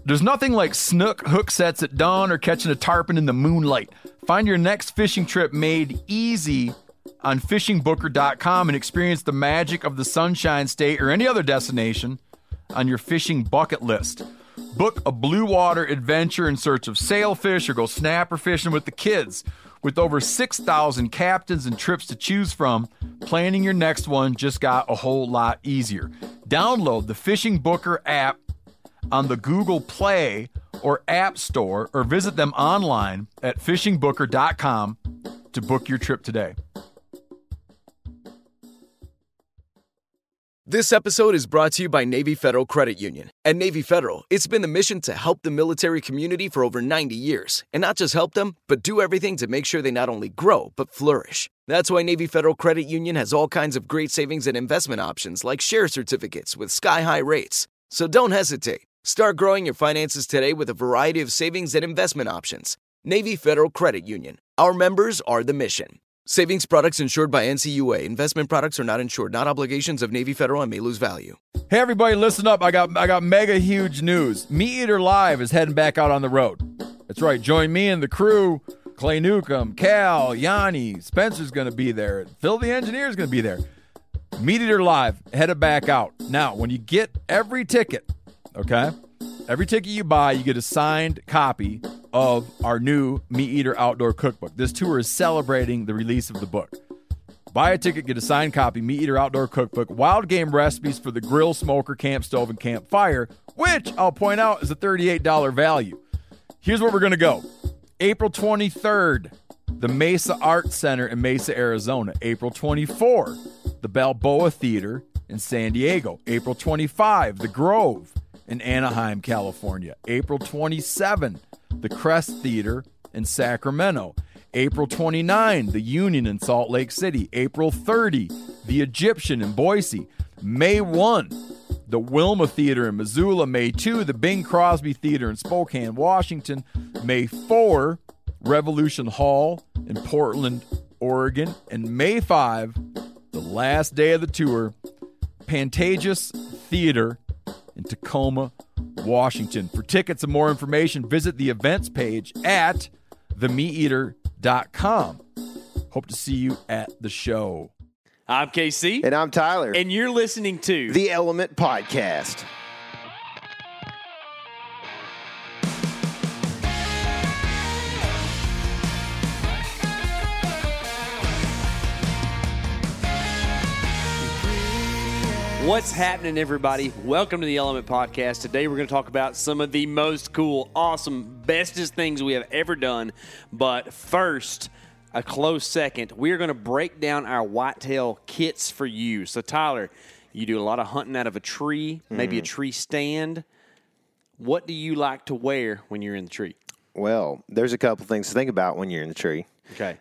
There's nothing like snook hook sets at dawn or catching a tarpon in the moonlight. Find your next fishing trip made easy on fishingbooker.com and experience the magic of the Sunshine State or any other destination on your fishing bucket list. Book a blue water adventure in search of sailfish or go snapper fishing with the kids. With over 6,000 captains and trips to choose from, planning your next one just got a whole lot easier. Download the Fishing Booker app on the Google Play or App Store or visit them online at fishingbooker.com to book your trip today. This episode is brought to you by Navy Federal Credit Union. At Navy Federal, it's been the mission to help the military community for over 90 years. And not just help them, but do everything to make sure they not only grow, but flourish. That's why Navy Federal Credit Union has all kinds of great savings and investment options like share certificates with sky-high rates. So don't hesitate. Start growing your finances today with a variety of savings and investment options. Navy Federal Credit Union. Our members are the mission. Savings products insured by NCUA. Investment products are not insured, not obligations of Navy Federal and may lose value. Hey everybody, listen up. I got mega huge news. Meat Eater Live is heading back out on the road. That's right. Join me and the crew. Clay Newcomb, Cal, Yanni, Spencer's going to be there. Phil the Engineer is going to be there. Meat Eater Live headed back out. Now, when you get every ticket, okay? Every ticket you buy, you get a signed copy of our new Meat Eater Outdoor Cookbook. This tour is celebrating the release of the book. Buy a ticket, get a signed copy, Meat Eater Outdoor Cookbook, wild game recipes for the grill, smoker, camp stove, and campfire, which I'll point out is a $38 value. Here's where we're going to go. April 23rd, the Mesa Arts Center in Mesa, Arizona. April 24, the Balboa Theater in San Diego. April 25, the Grove in Anaheim, California. April 27, the Crest Theater in Sacramento. April 29, the Union in Salt Lake City. April 30, the Egyptian in Boise. May 1, the Wilma Theater in Missoula. May 2, the Bing Crosby Theater in Spokane, Washington. May 4, Revolution Hall in Portland, Oregon. And May 5, the last day of the tour, Pantages Theater in Tacoma, Washington. For tickets and more information, visit the events page at themeateater.com. Hope to see you at the show. I'm KC. And I'm Tyler. And you're listening to The Element Podcast. What's happening, everybody? Welcome to the Element Podcast. Today we're going to talk about some of the most cool, awesome, bestest things we have ever done. But first, a close second, we're going to break down our whitetail kits for you. So, Tyler, you do a lot of hunting out of a tree, maybe a tree stand. What do you like to wear when you're in the tree? Well, there's a couple things to think about when you're in the tree. Okay.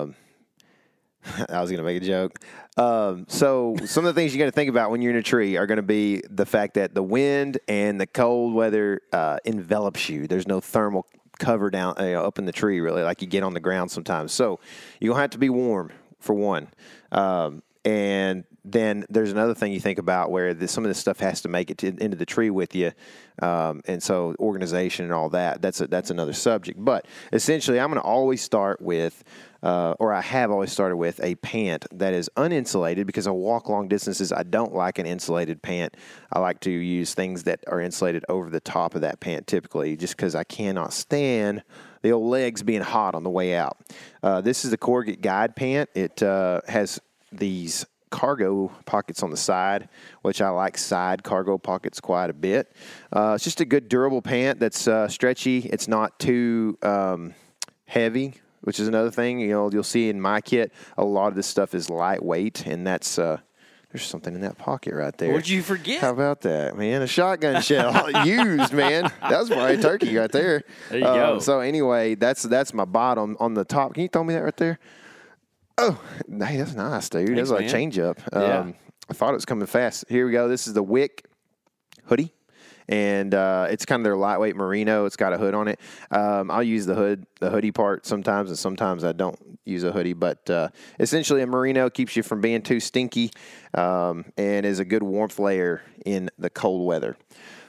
I was going to make a joke. So some of the things you got to think about when you're in a tree are going to be the fact that the wind and the cold weather envelops you. There's no thermal cover down up in the tree, really, like you get on the ground sometimes. So you're going to have to be warm, for one. And then there's another thing you think about where some of this stuff has to make it into the tree with you. And so organization and all that, that's another subject. But essentially, I'm going to always start with, or I have always started with, a pant that is uninsulated, because I walk long distances. I don't like an insulated pant. I like to use things that are insulated over the top of that pant typically, just because I cannot stand the old legs being hot on the way out. This is the Corgate Guide pant. It has these cargo pockets on the side, which I like side cargo pockets quite a bit. It's just a good durable pant that's stretchy. It's not too heavy, which is another thing. You know, you'll see in my kit, a lot of this stuff is lightweight, and that's there's something in that pocket right there. What'd you forget? How about that, man? A shotgun shell used, man. That was probably a turkey right there. There you go. So anyway, that's my bottom. On the top, can you throw me that right there? Oh, hey, that's nice, dude. Thanks, That's like man. a change-up. Yeah. I thought it was coming fast. Here we go. This is the Wick hoodie, and it's kind of their lightweight merino. It's got a hood on it. I'll use the hoodie part sometimes, and sometimes I don't use a hoodie. But essentially, a merino keeps you from being too stinky, and is a good warmth layer in the cold weather.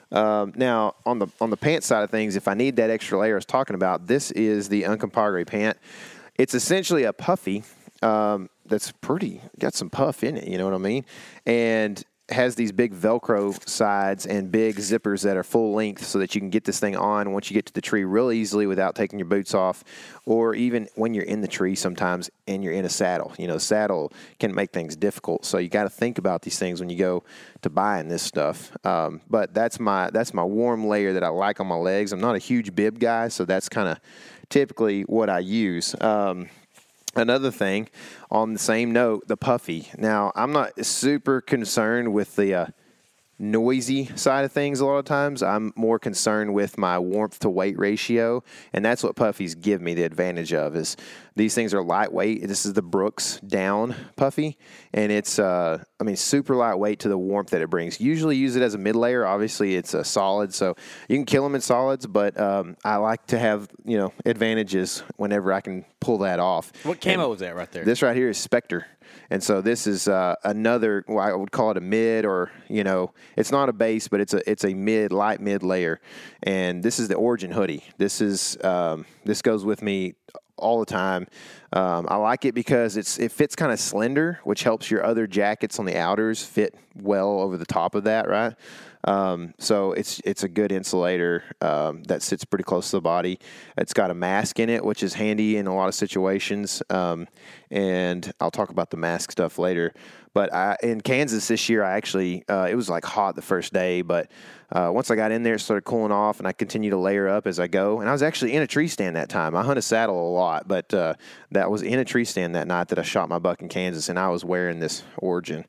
Now, on the pant side of things, if I need that extra layer I was talking about, this is the Uncompahgre pant. It's essentially a puffy that's got some puff in it, you know what I mean? And has these big Velcro sides and big zippers that are full length so that you can get this thing on once you get to the tree real easily without taking your boots off, or even when you're in the tree sometimes and you're in a saddle. You know, saddle can make things difficult. So you got to think about these things when you go to buying this stuff. But that's my warm layer that I like on my legs. I'm not a huge bib guy, so that's kind of typically what I use. Another thing, on the same note, the puffy. Now, I'm not super concerned with the noisy side of things a lot of times. I'm more concerned with my warmth to weight ratio, and that's what puffies give me the advantage of. Is these things are lightweight. This is the Brooks Down puffy, and it's super lightweight to the warmth that it brings. Usually use it as a mid layer. Obviously, it's a solid, so you can kill them in solids, but I like to have advantages whenever I can pull that off. What camo was that right there? This right here is Spectre. And so this is another, I would call it a mid, or, it's not a base, but it's a light mid layer. And this is the Origin hoodie. This goes with me all the time. I like it because it fits kind of slender, which helps your other jackets on the outers fit well over the top of that, right? So it's a good insulator that sits pretty close to the body. It's got a mask in it, which is handy in a lot of situations. And I'll talk about the mask stuff later. But in Kansas this year, I actually it was like hot the first day, but once I got in there, it started cooling off, and I continued to layer up as I go. And I was actually in a tree stand that time. I hunt a saddle a lot, but that was in a tree stand that night that I shot my buck in Kansas, and I was wearing this Origin.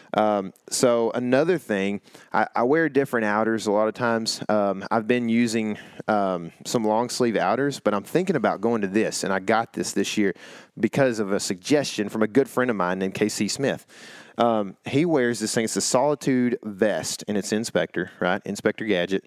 So another thing, I wear different outers a lot of times. I've been using some long sleeve outers, but I'm thinking about going to this, and I got this year because of a suggestion from a good friend of mine named KC Smith. He wears this thing. It's a Solitude vest, and it's Inspector, right? Inspector Gadget.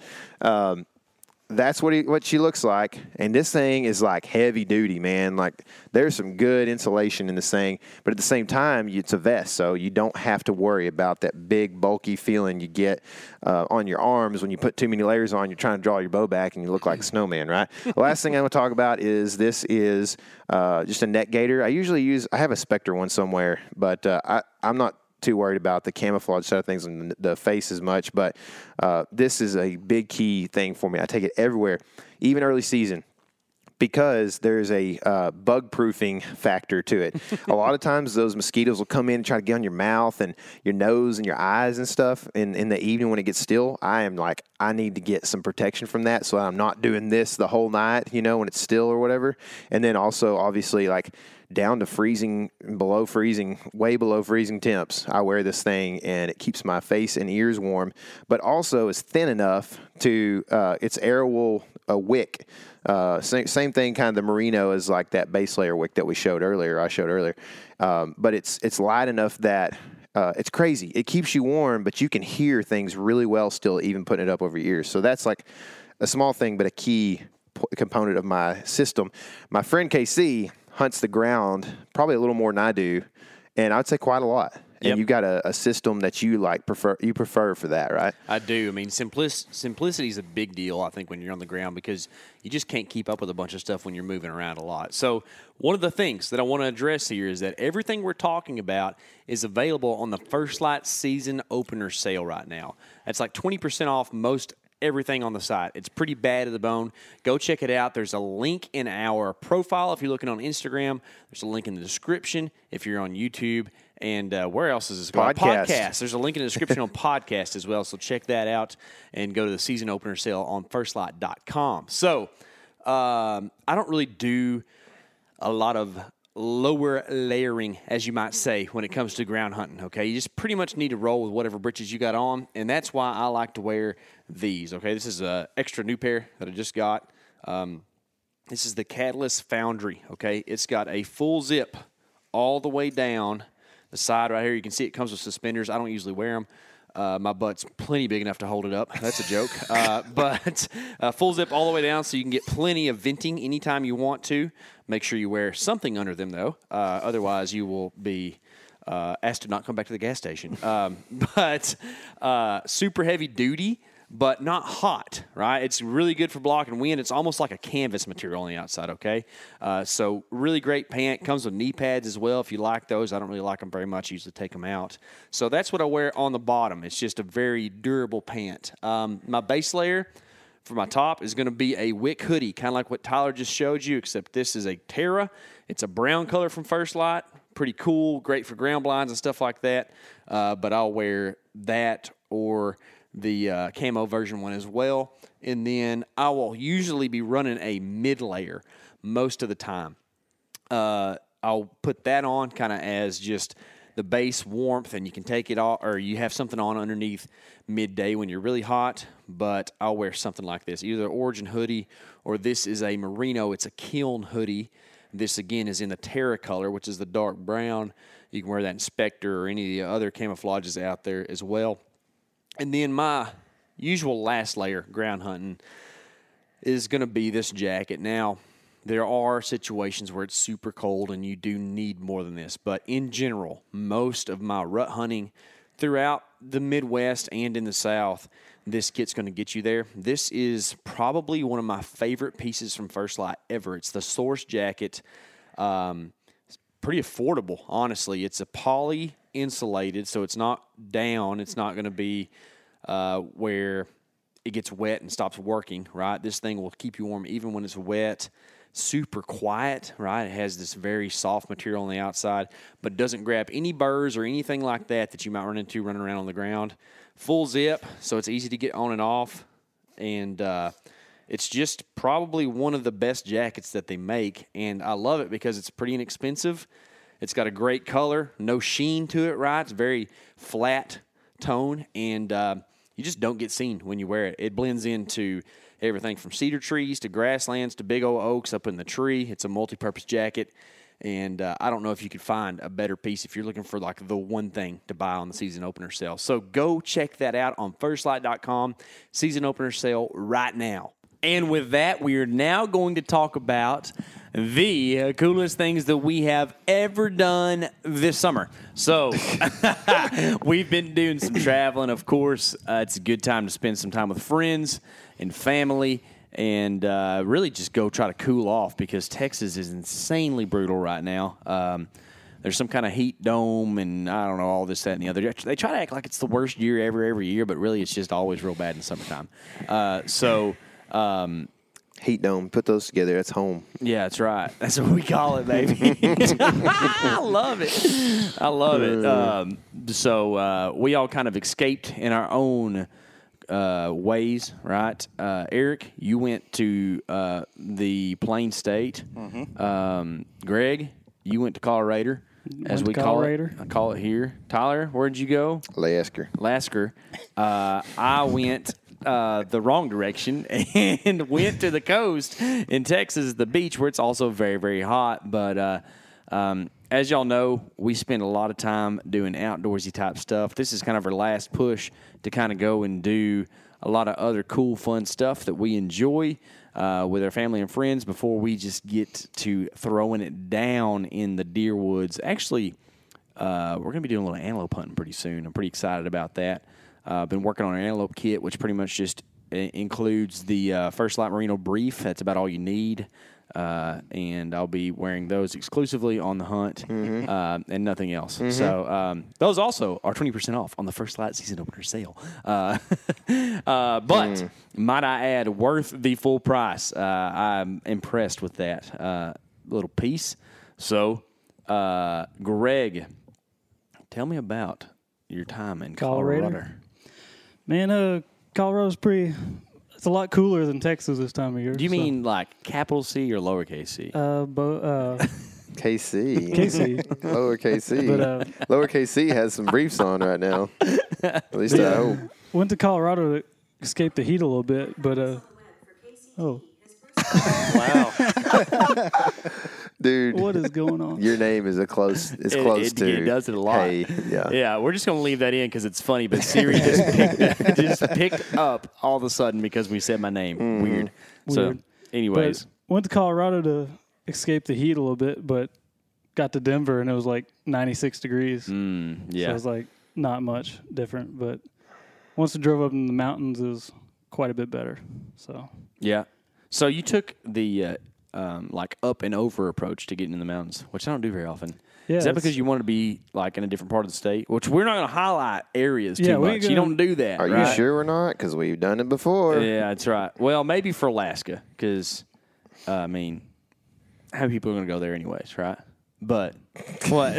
That's what she looks like, and this thing is like heavy duty, man. Like there's some good insulation in this thing, but at the same time, it's a vest, so you don't have to worry about that big bulky feeling you get on your arms when you put too many layers on. You're trying to draw your bow back, and you look like a snowman, right? The last thing I'm going to talk about is this is just a neck gaiter. I have a Spectre one somewhere, but I'm not too worried about the camouflage side of things and the face as much, but this is a big key thing for me. I take it everywhere, even early season, because there's a bug proofing factor to it. A lot of times those mosquitoes will come in and try to get on your mouth and your nose and your eyes and stuff in the evening when it gets still. I am like, I need to get some protection from that, so I'm not doing this the whole night, when it's still or whatever. And then also obviously like down to freezing, way below freezing temps, I wear this thing, and it keeps my face and ears warm, but also is thin enough to, it's Airwool wick. Same thing, kind of the merino is like that base layer wick that I showed earlier. But it's light enough that it's crazy. It keeps you warm, but you can hear things really well still, even putting it up over your ears. So that's like a small thing, but a key component of my system. My friend KC hunts the ground probably a little more than I do, and I would say quite a lot. And Yep. you've got a system that you prefer for that, right? I do. I mean, simplicity is a big deal, I think, when you're on the ground, because you just can't keep up with a bunch of stuff when you're moving around a lot. So one of the things that I want to address here is that everything we're talking about is available on the First Light season opener sale right now. It's like 20% off most everything on the site. It's pretty bad to the bone. Go check it out. There's a link in our profile if you're looking on Instagram. There's a link in the description if you're on YouTube. And where else is this going? Podcast. There's a link in the description on podcast as well, so check that out and go to the season opener sale on firstlight.com. So I don't really do a lot of lower layering, as you might say, when it comes to ground hunting, okay? You just pretty much need to roll with whatever breeches you got on, and that's why I like to wear these, okay? This is an extra new pair that I just got. This is the Catalyst Foundry, okay? It's got a full zip all the way down the side right here. You can see it comes with suspenders. I don't usually wear them. My butt's plenty big enough to hold it up. That's a joke. But full zip all the way down so you can get plenty of venting anytime you want to. Make sure you wear something under them, though. Otherwise, you will be asked to not come back to the gas station. But super heavy duty, but not hot, right? It's really good for blocking wind. It's almost like a canvas material on the outside, okay? So really great pant. Comes with knee pads as well if you like those. I don't really like them very much. I usually take them out. So that's what I wear on the bottom. It's just a very durable pant. My base layer for my top is going to be a Wick hoodie, kind of like what Tyler just showed you, except this is a Terra. It's a brown color from First Light. Pretty cool, great for ground blinds and stuff like that. But I'll wear that or the camo version one as well. And then I will usually be running a mid layer most of the time. I'll put that on kind of as just the base warmth, and you can take it off, or you have something on underneath midday when you're really hot. But I'll wear something like this, either Origin hoodie or this is a merino. It's a kiln hoodie. This again is in the Terra color, which is the dark brown. You can wear that in Spectre or any of the other camouflages out there as well. And then my usual last layer, ground hunting, is going to be this jacket. Now, there are situations where it's super cold and you do need more than this. But in general, most of my rut hunting throughout the Midwest and in the South, this kit's going to get you there. This is probably one of my favorite pieces from First Light ever. It's the Source jacket. It's pretty affordable, honestly. It's a poly insulated, so it's not down. It's not going to be where it gets wet and stops working, right? This thing will keep you warm even when it's wet. Super quiet, right? It has this very soft material on the outside, but doesn't grab any burrs or anything like that you might run into running around on the ground. Full zip, so it's easy to get on and off, and it's just probably one of the best jackets that they make, and I love it because it's pretty inexpensive. It's got a great color, no sheen to it, right? It's very flat tone, and you just don't get seen when you wear it. It blends into everything from cedar trees to grasslands to big old oaks up in the tree. It's a multi-purpose jacket, and I don't know if you could find a better piece if you're looking for like the one thing to buy on the season opener sale. So go check that out on firstlight.com. Season opener sale right now. And with that, we are now going to talk about the coolest things that we have ever done this summer. So we've been doing some traveling, of course. It's a good time to spend some time with friends and family and really just go try to cool off because Texas is insanely brutal right now. There's some kind of heat dome and I don't know, all this, that, and the other. They try to act like it's the worst year ever every year, but really it's just always real bad in the summertime. Heat dome, put those together. That's home. Yeah, that's right. That's what we call it, baby. I love it. I love it. So we all kind of escaped in our own ways, right? Eric, you went to the Plain State. Mm-hmm. Greg, you went to Colorado, as we call it. I call it here. Tyler, where'd you go? Lasker. I went the wrong direction and went to the coast in Texas, the beach, where it's also very, very hot. But as y'all know, we spend a lot of time doing outdoorsy type stuff. This is kind of our last push to kind of go and do a lot of other cool, fun stuff that we enjoy with our family and friends before we just get to throwing it down in the deer woods. Actually, we're going to be doing a little antelope hunting pretty soon. I'm pretty excited about that. I've been working on an antelope kit, which pretty much just includes the First Light Merino Brief. That's about all you need. And I'll be wearing those exclusively on the hunt and nothing else. Mm-hmm. So those also are 20% off on the First Light season opener sale. But might I add, worth the full price. I'm impressed with that little piece. So, Greg, tell me about your time in Colorado. Man, Colorado's it's a lot cooler than Texas this time of year. Do you mean like capital C or lowercase c? KC. KC. Lower KC. But, Lower KC has some briefs on right now. At least I hope. Went to Colorado to escape the heat a little bit, but Wow. Dude, what is going on? Your name is close to. It does it a lot. Hey, yeah. We're just gonna leave that in because it's funny. But Siri just picked up all of a sudden because we said my name. Weird. So, anyways, but went to Colorado to escape the heat a little bit, but got to Denver and it was like 96 degrees. Yeah. So it was like not much different. But once I drove up in the mountains, it was quite a bit better. So Yeah. So you took the like up and over approach to getting in the mountains, which I don't do very often. Yeah, Is that it's- because you want to be like in a different part of the state? Which we're not going to highlight areas too Yeah, we ain't much. You gonna- don't do that. Are right? you sure we're not? Because we've done it before. Yeah, that's right. Well, maybe for Alaska, because I mean, how many people are going to go there anyways, right? But what?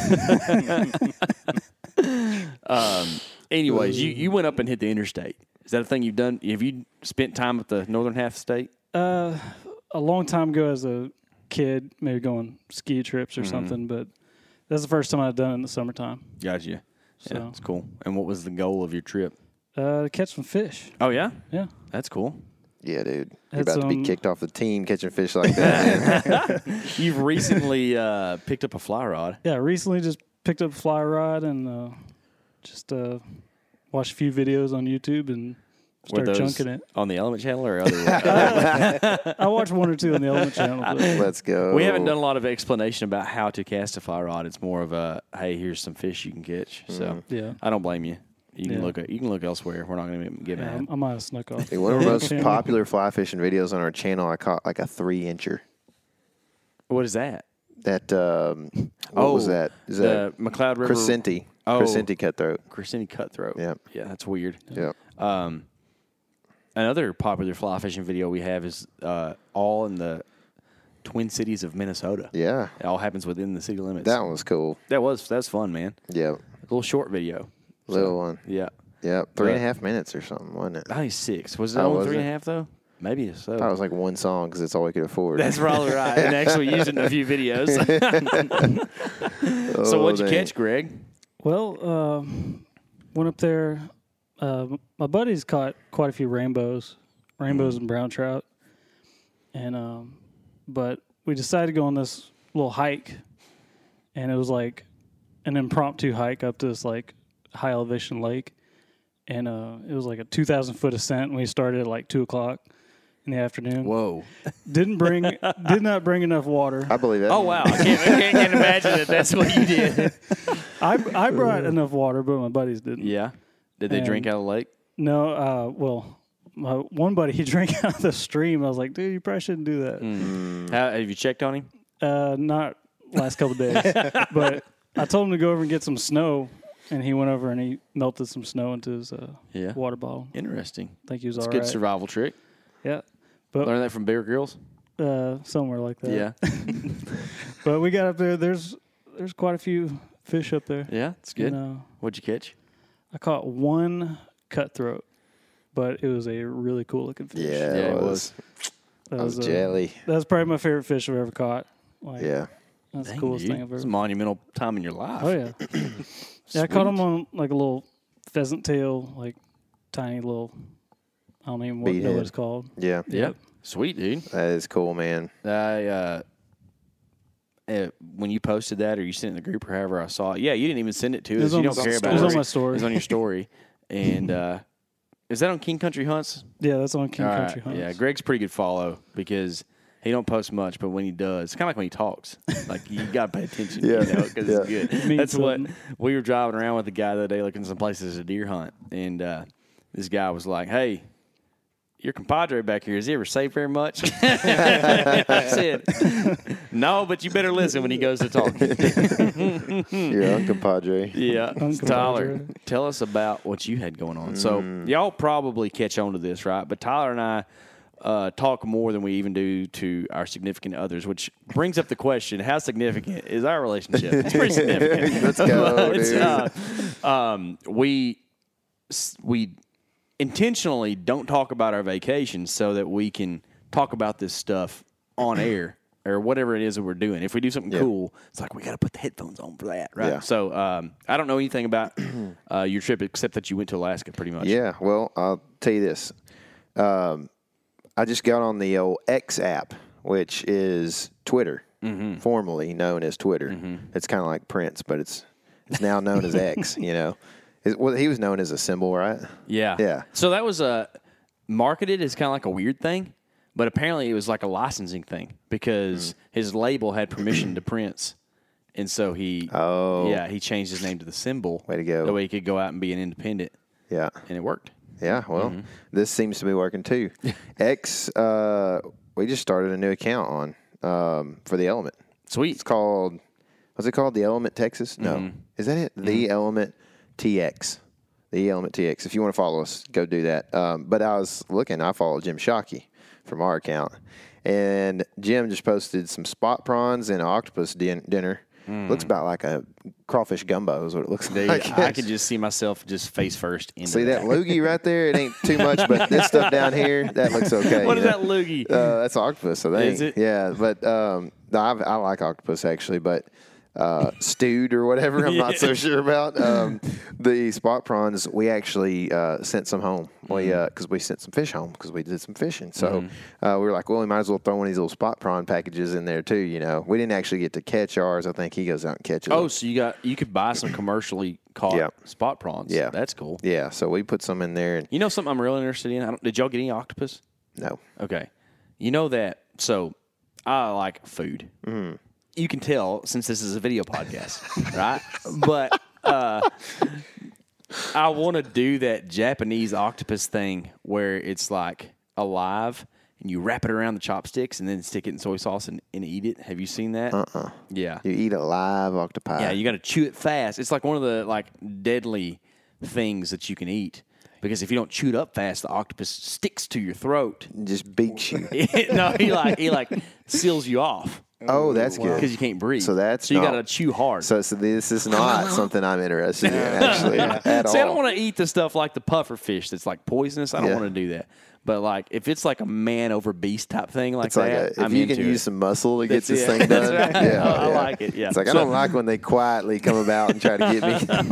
Anyways, you went up and hit the interstate. Is that a thing you've done? Have you spent time at the northern half of the state? a long time ago as a kid, maybe going ski trips or something, but that's the first time I've done it in the summertime. Gotcha. Yeah, So- that's cool. And what was the goal of your trip? To catch some fish. Oh yeah, Yeah. that's cool. Yeah, dude. You're Had about to be some- kicked off the team catching fish like that. Man. You've recently picked up a fly rod. Yeah, recently just picked up a fly rod and just watched a few videos on YouTube and Were started those chunking it. on the Element Channel or other? I watched one or two on the Element Channel. But Let's go. We haven't done a lot of explanation about how to cast a fly rod. It's more of a, hey, here's some fish you can catch. So yeah, I don't blame you. You can Yeah. You can look elsewhere. We're not going to get yeah, mad. I might have snuck off. Dude, one of our most popular fly fishing videos on our channel, I caught like a 3-incher. What is that? That, what was that? Is the that McLeod River Crescenti? Oh. Crescenti cutthroat. Crescenti cutthroat. Yeah. Yeah, that's weird. Yeah. Another popular fly fishing video we have is all in the Twin Cities of Minnesota. Yeah. It all happens within the city limits. That one was cool. That's fun, man. Yeah. A little short video. Little one. Yeah. Yeah. 3.5 minutes or something, wasn't it? I think 6. Was it Oh, only was 3.5 though? Maybe so. I thought it was like one song because it's all we could afford. That's probably right. And actually used it in a few videos. So what'd you dang. catch, Greg? Well, went up there. My buddies caught quite a few rainbows and brown trout, and but we decided to go on this little hike, and it was like an impromptu hike up to this like high elevation lake, and it was like a 2,000-foot ascent. And we started at like 2:00 in the afternoon. Whoa. Did not bring enough water. I believe that. Oh, wow. I can't imagine that that's what you did. I brought enough water, but my buddies didn't. Yeah. Did they drink out of the lake? No, well, my one buddy, he drank out of the stream. I was like, dude, you probably shouldn't do that. Have you checked on him? Not last couple of days, but I told him to go over and get some snow, and he went over and he melted some snow into his Yeah. water bottle. Interesting. I think he was It's all a good right. survival trick. Yeah, but Learn that from Bear Grylls? somewhere like that. Yeah. But we got up there. There's quite a few fish up there. Yeah, it's good. And, What'd you catch? I caught one cutthroat, but it was a really cool looking fish. Yeah, Yeah, it it was. That I was was jelly. That was probably my favorite fish I've ever caught. Like, Yeah. that's the Dang, coolest dude. thing I've It's a ever. monumental time in your life. Oh yeah, yeah. I caught them on like a little pheasant tail, like tiny little. I don't even know Beadhead. what it's called. Yeah. Yeah. Sweet, dude. That is cool, man. When you posted that or you sent it in the group or however I saw it, yeah, you didn't even send it to It us. was You on don't the care story. about It was it. on my story. It was on your story. And is that on King Country Hunts? Yeah, that's on King All Country right. Hunts. Yeah, Greg's a pretty good follow because he don't post much, but when he does, it's kind of like when he talks. Like you got to pay attention, Yeah. you know, because it's good. means That's what something. we were driving around with the guy the other day looking some places to deer hunt, and this guy was like, "Hey, your compadre back here, has he ever saved very much?" I said, "No, but you better listen when he goes to talk." Your uncle Padre. Yeah, Uncle Tyler, Padre. tell us about what you had going on. So y'all probably catch on to this, right? But Tyler and I talk more than we even do to our significant others, which brings up the question: how significant is our relationship? It's pretty significant. Let's go, It's, dude. we intentionally don't talk about our vacations so that we can talk about this stuff on air or whatever it is that we're doing. If we do something cool, it's like we got to put the headphones on for that, right? Yeah. So I don't know anything about your trip except that you went to Alaska pretty much. Yeah, well, I'll tell you this. I just got on the old X app, which is Twitter, formerly known as Twitter. It's kind of like Prince, but it's now known as X, you know. Well, he was known as a symbol, right? Yeah. Yeah. So that was marketed as kind of like a weird thing, but apparently it was like a licensing thing because his label had permission to Prince. And so he changed his name to the symbol. Way to go. That way he could go out and be an independent, Yeah. and it worked. Yeah, well, this seems to be working too. X, we just started a new account on for the Element. Sweet. It's called, what's it called? The Element Texas? No. Is that it? The Element TX. The Element TX. If you want to follow us, go do that. But I was looking, I followed Jim Shockey from our account. And Jim just posted some spot prawns and an octopus dinner. Looks about like a crawfish gumbo is what it looks like. I can just see myself just face first into See that loogie right there? It ain't too much, but this stuff down here, that looks okay. What is that loogie? That's octopus, I think. Is it? Yeah, but no, I like octopus actually, but stewed or whatever, I'm not so sure about. The spot prawns, we actually sent some home. Because we sent some fish home because we did some fishing. So we were like, well, we might as well throw one of these little spot prawn packages in there too. You know, we didn't actually get to catch ours. I think he goes out and catches. Oh, them. so you could buy some commercially caught spot prawns. Yeah, that's cool. Yeah, so we put some in there. And You know something I'm really interested in? Did y'all get any octopus? no, Okay. You know that, so I like food. You can tell since this is a video podcast, right? But I want to do that Japanese octopus thing where it's like alive and you wrap it around the chopsticks and then stick it in soy sauce and eat it. Have you seen that? Yeah. you eat a live octopi. Yeah, you got to chew it fast. It's like one of the deadly things that you can eat. Because if you don't chew it up fast, the octopus sticks to your throat. Just beats you. No, he seals you off Oh, that's good. because you can't breathe. So that's you not- got to chew hard. So this is not something I'm interested in actually at all. See, I don't want to eat the stuff like the puffer fish that's like poisonous. I don't Yeah. want to do that. But like if it's like a man over beast type thing like It's like that, if I'm you into can it. use some muscle to get That's this it. thing done. That's right. Yeah, I yeah. like it. Yeah. It's like I don't like when they quietly come about and try to get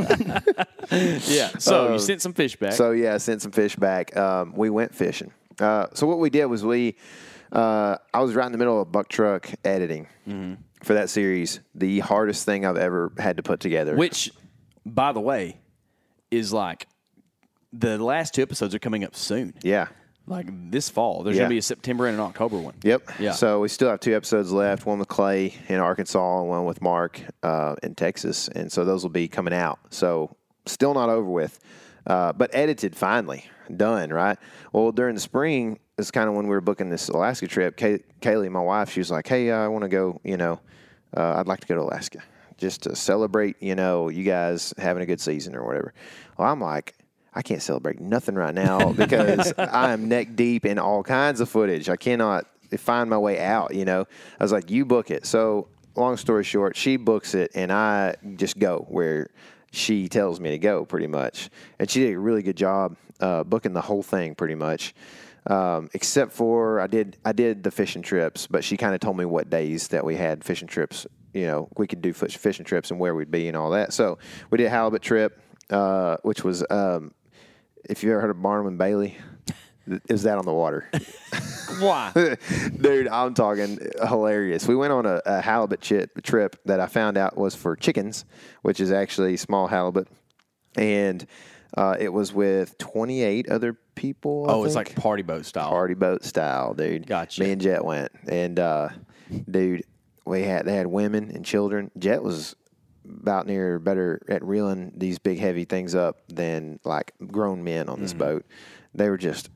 me. Yeah. So you sent some fish back. So yeah, I sent some fish back. We went fishing. So what we did was I was right in the middle of buck truck editing for that series. The hardest thing I've ever had to put together. Which, by the way, is like the last 2 episodes are coming up soon. Yeah. Like this fall. There's Yeah. going to be a September and an October one. Yep. Yeah. So we still have 2 episodes left, one with Clay in Arkansas and one with Mark in Texas. And so those will be coming out. So still not over with, but edited finally, done, right? Well, during the spring is kind of when we were booking this Alaska trip. Kaylee, my wife, she was like, hey, I want to go, I'd like to go to Alaska just to celebrate, you guys having a good season or whatever. Well, I'm like, I can't celebrate nothing right now because I am neck deep in all kinds of footage. I cannot find my way out, I was like, you book it. So long story short, she books it and I just go where she tells me to go pretty much. And she did a really good job booking the whole thing pretty much. Except for I did the fishing trips, but she kind of told me what days that we had fishing trips, we could do fishing trips and where we'd be and all that. So we did a halibut trip, which was, if you ever heard of Barnum and Bailey, it was that on the water. Why? Dude, I'm talking hilarious. We went on a halibut trip that I found out was for chickens, which is actually small halibut. And it was with 28 other people. I It's think. like party boat style. Party boat style, dude. Gotcha. Me and Jet went. And, dude, they had women and children. Jet was about better at reeling these big heavy things up than like grown men on this boat. They were just,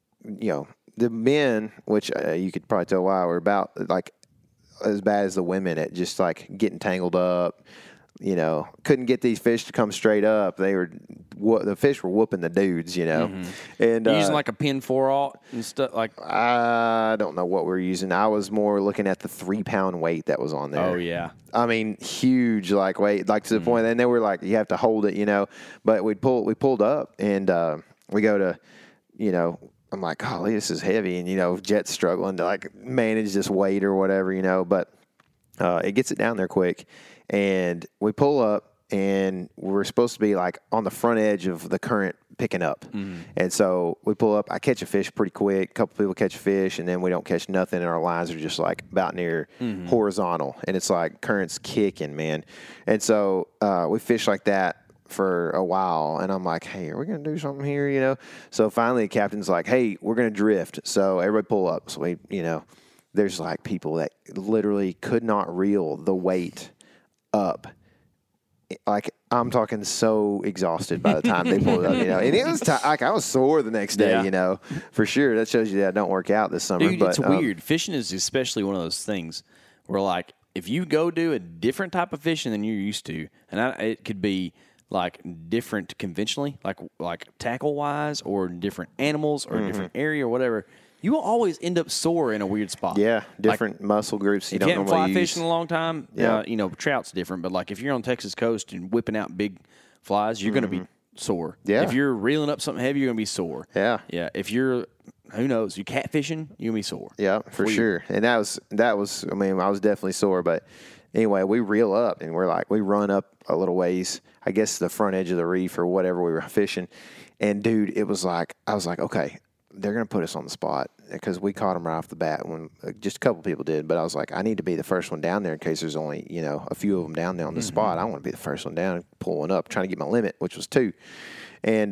the men, which you could probably tell why, were about like as bad as the women at just like getting tangled up. Couldn't get these fish to come straight up. The fish were whooping the dudes, and Using like a pin 4-aught and stuff like. I don't know what we're using. I was more looking at the 3-pound weight that was on there. Oh yeah. I mean, huge like weight, like to the point. And they were like, you have to hold it, But we pulled up, and we go to, I'm like, golly, this is heavy, and Jet's struggling to like manage this weight or whatever, But it gets it down there quick, and we pull up, and we're supposed to be like on the front edge of the current picking up. And so we pull up, I catch a fish pretty quick. A couple people catch a fish, and then we don't catch nothing, and our lines are just like about near horizontal, and it's like current's kicking, man. And so we fish like that for a while, and I'm like, hey, are we going to do something here, So finally the captain's like, hey, we're going to drift. So everybody pull up. So we, there's like people that literally could not reel the weight up like I'm talking so exhausted by the time they pulled it up, you know. And it was like I was sore the next day, Yeah. you know, for sure. That shows you that I don't work out this summer. Dude, but it's weird. Fishing is especially one of those things where, like, if you go do a different type of fishing than you're used to, and it could be like different conventionally, like tackle wise, or different animals, or a different area, or whatever, you will always end up sore in a weird spot. Yeah, different muscle groups you If don't you haven't normally fly use. fished in a long time, Yeah. you know, trout's different. But like if you're on Texas coast and whipping out big flies, you're going to be sore. Yeah. If you're reeling up something heavy, you're going to be sore. Yeah. Yeah. If you're, who knows, you catfishing, you're going to be sore. Yeah, for Weird. sure. And that was. I mean, I was definitely sore, but anyway, we reel up and we run up a little ways. I guess the front edge of the reef or whatever we were fishing, and dude, it was like I was like, okay, they're gonna put us on the spot because we caught them right off the bat when just a couple people did. But I was like, I need to be the first one down there in case there's only a few of them down there on the spot. I want to be the first one down, pull one up, trying to get my limit, which was 2, and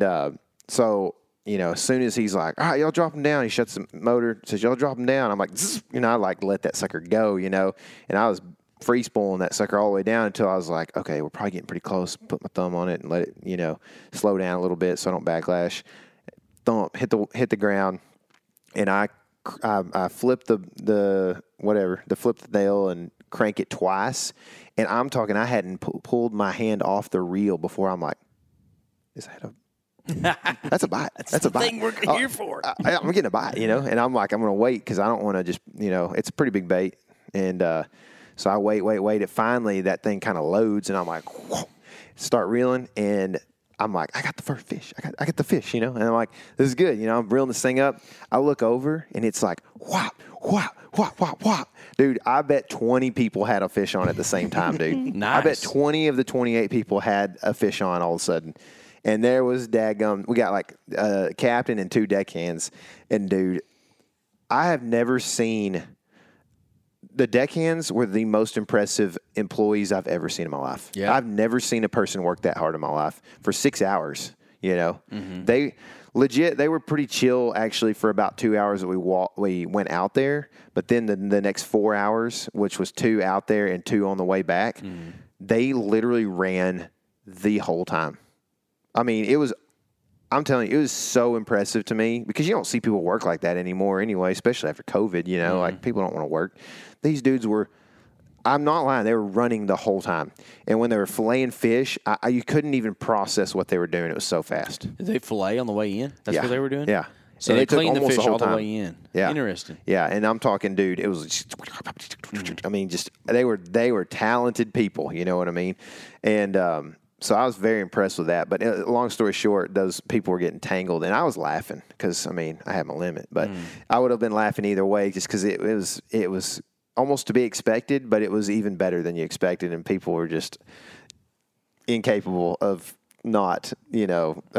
so. As soon as he's like, all right, y'all drop him down, he shuts the motor, says, y'all drop him down. I'm like, zzz, I like let that sucker go, and I was free spooling that sucker all the way down until I was like, okay, we're probably getting pretty close. Put my thumb on it and let it, slow down a little bit so I don't backlash. Thump, hit the ground, and I flip the flip the nail and crank it twice. And I'm talking, I hadn't pulled my hand off the reel before I'm like, is that that's a bite. That's a bite. Thing we're here for. I'm getting a bite, and I'm like, I'm going to wait because I don't want to just, it's a pretty big bait. And so I wait. It finally, that thing kind of loads, and I'm like, whoa, start reeling, and I'm like, I got the first fish. I got the fish, and I'm like, this is good. I'm reeling this thing up. I look over, and it's like, whop, whop, whop, whop, whop. Dude, I bet 20 people had a fish on at the same time, dude. Nice. I bet 20 of the 28 people had a fish on all of a sudden. And there was dadgum. We got like a captain and 2 deckhands. And dude, I have never seen. The deckhands were the most impressive employees I've ever seen in my life. Yeah. I've never seen a person work that hard in my life for 6 hours. They legit. They were pretty chill actually for about 2 hours that we went out there. But then the next 4 hours, which was 2 out there and 2 on the way back, they literally ran the whole time. I mean, I'm telling you, it was so impressive to me because you don't see people work like that anymore anyway, especially after COVID, like people don't want to work. These dudes were, I'm not lying, they were running the whole time. And when they were filleting fish, you couldn't even process what they were doing. It was so fast. Did they fillet on the way in? That's Yeah. what they were doing? Yeah. So And they it took cleaned the almost fish the whole all the time. way in. Yeah. Interesting. Yeah, and I'm talking, dude, it was just, I mean, just, they were talented people, you know what I mean? And, so I was very impressed with that. But long story short, those people were getting tangled, and I was laughing because, I mean, I had my limit. But I would have been laughing either way just because it was almost to be expected, but it was even better than you expected, and people were just incapable of not, it